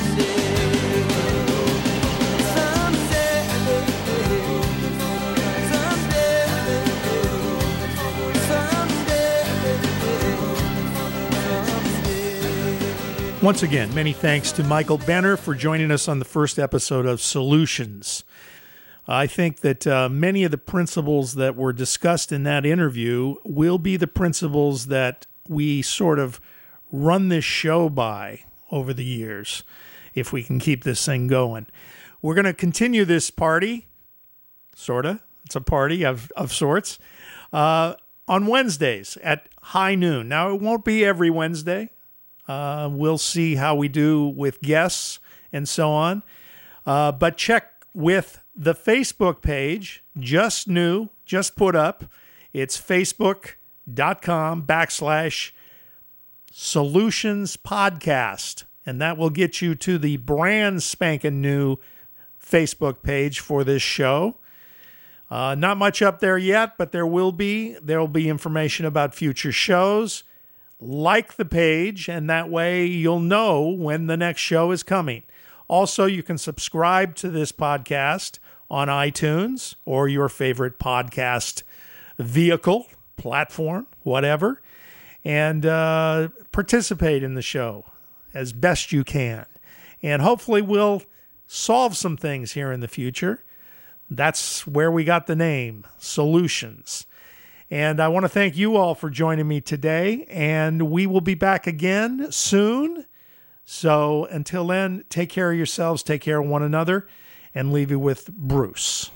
Someday, the river opens for the righteous. Someday, the river opens for the righteous. Someday, the river opens for the righteous.
Once again, many thanks to Michael Benner for joining us on the first episode of Solutions. I think that many of the principles that were discussed in that interview will be the principles that we sort of run this show by over the years, if we can keep this thing going. We're going to continue this party, sort of. It's a party of sorts, on Wednesdays at high noon. Now, it won't be every Wednesday. We'll see how we do with guests and so on. But check with the Facebook page, just new, just put up. It's facebook.com/Solutions Podcast. and that will get you to the brand spanking new Facebook page for this show. Not much up there yet, but there will be. There will be information about future shows. Like the page, and that way you'll know when the next show is coming. Also, you can subscribe to this podcast on iTunes or your favorite podcast vehicle, platform, whatever, and participate in the show as best you can. And hopefully we'll solve some things here in the future. That's where we got the name, Solutions. And I want to thank you all for joining me today, and we will be back again soon. So until then, take care of yourselves, take care of one another, and leave you with Bruce.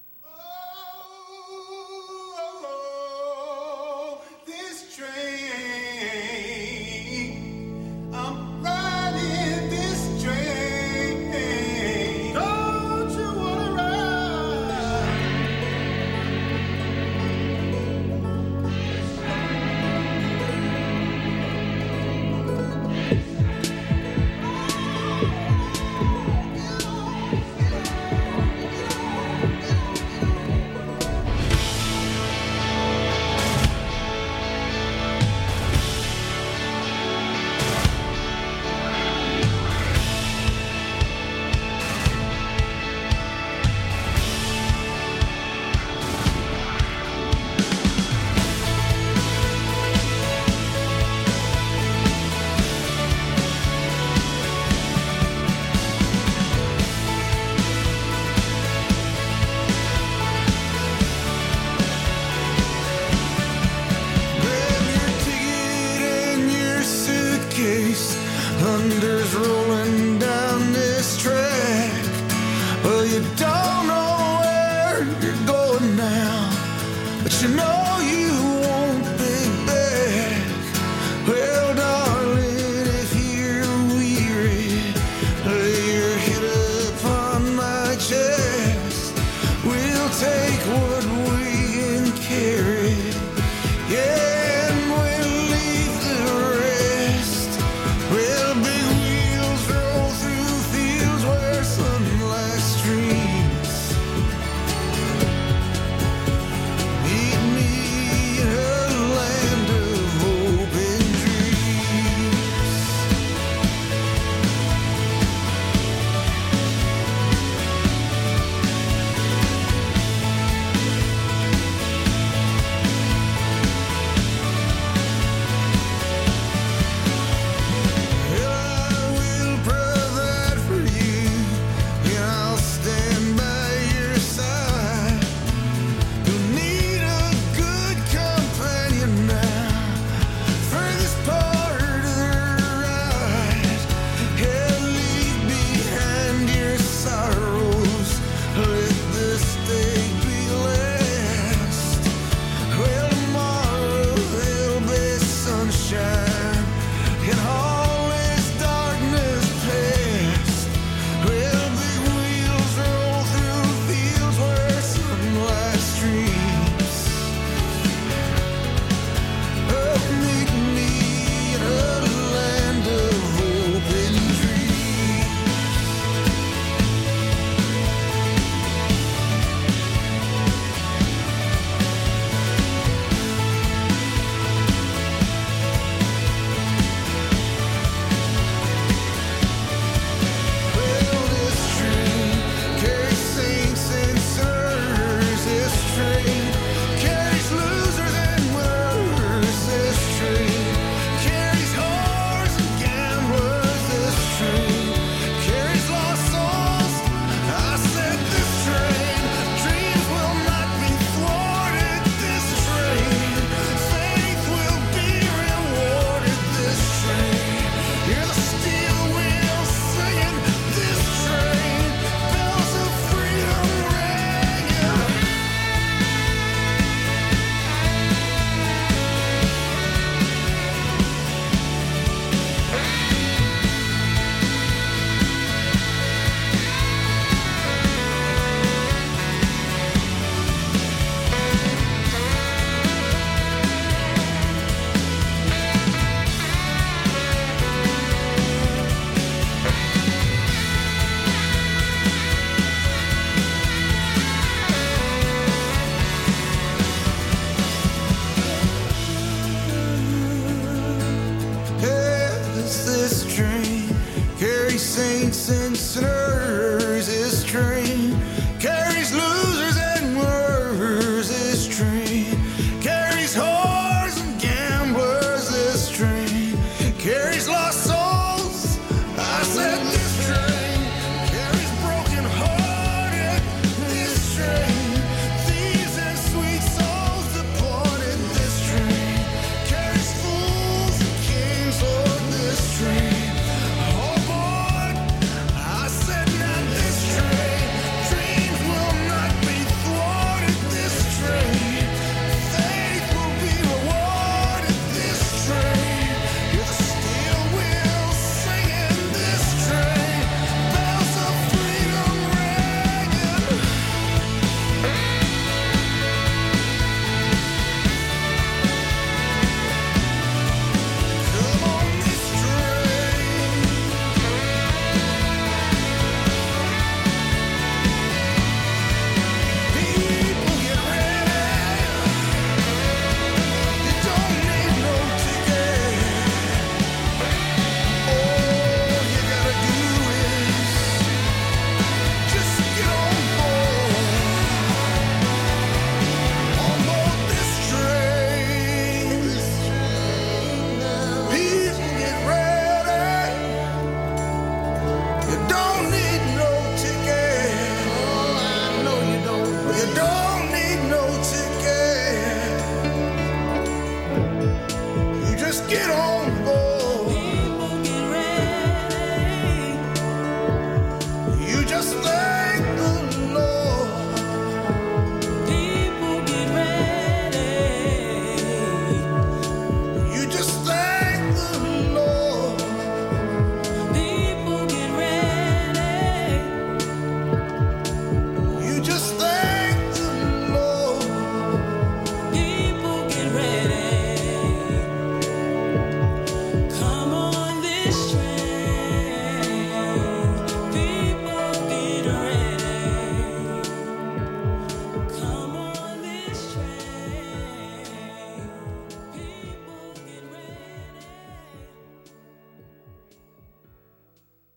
Thunder's rolling down this track. Well, you don't know where you're going now, but you know you won't be back. Well, darling, if you're weary, lay your head upon my chest. We'll take what we can carry. Yeah. Meet me sinners.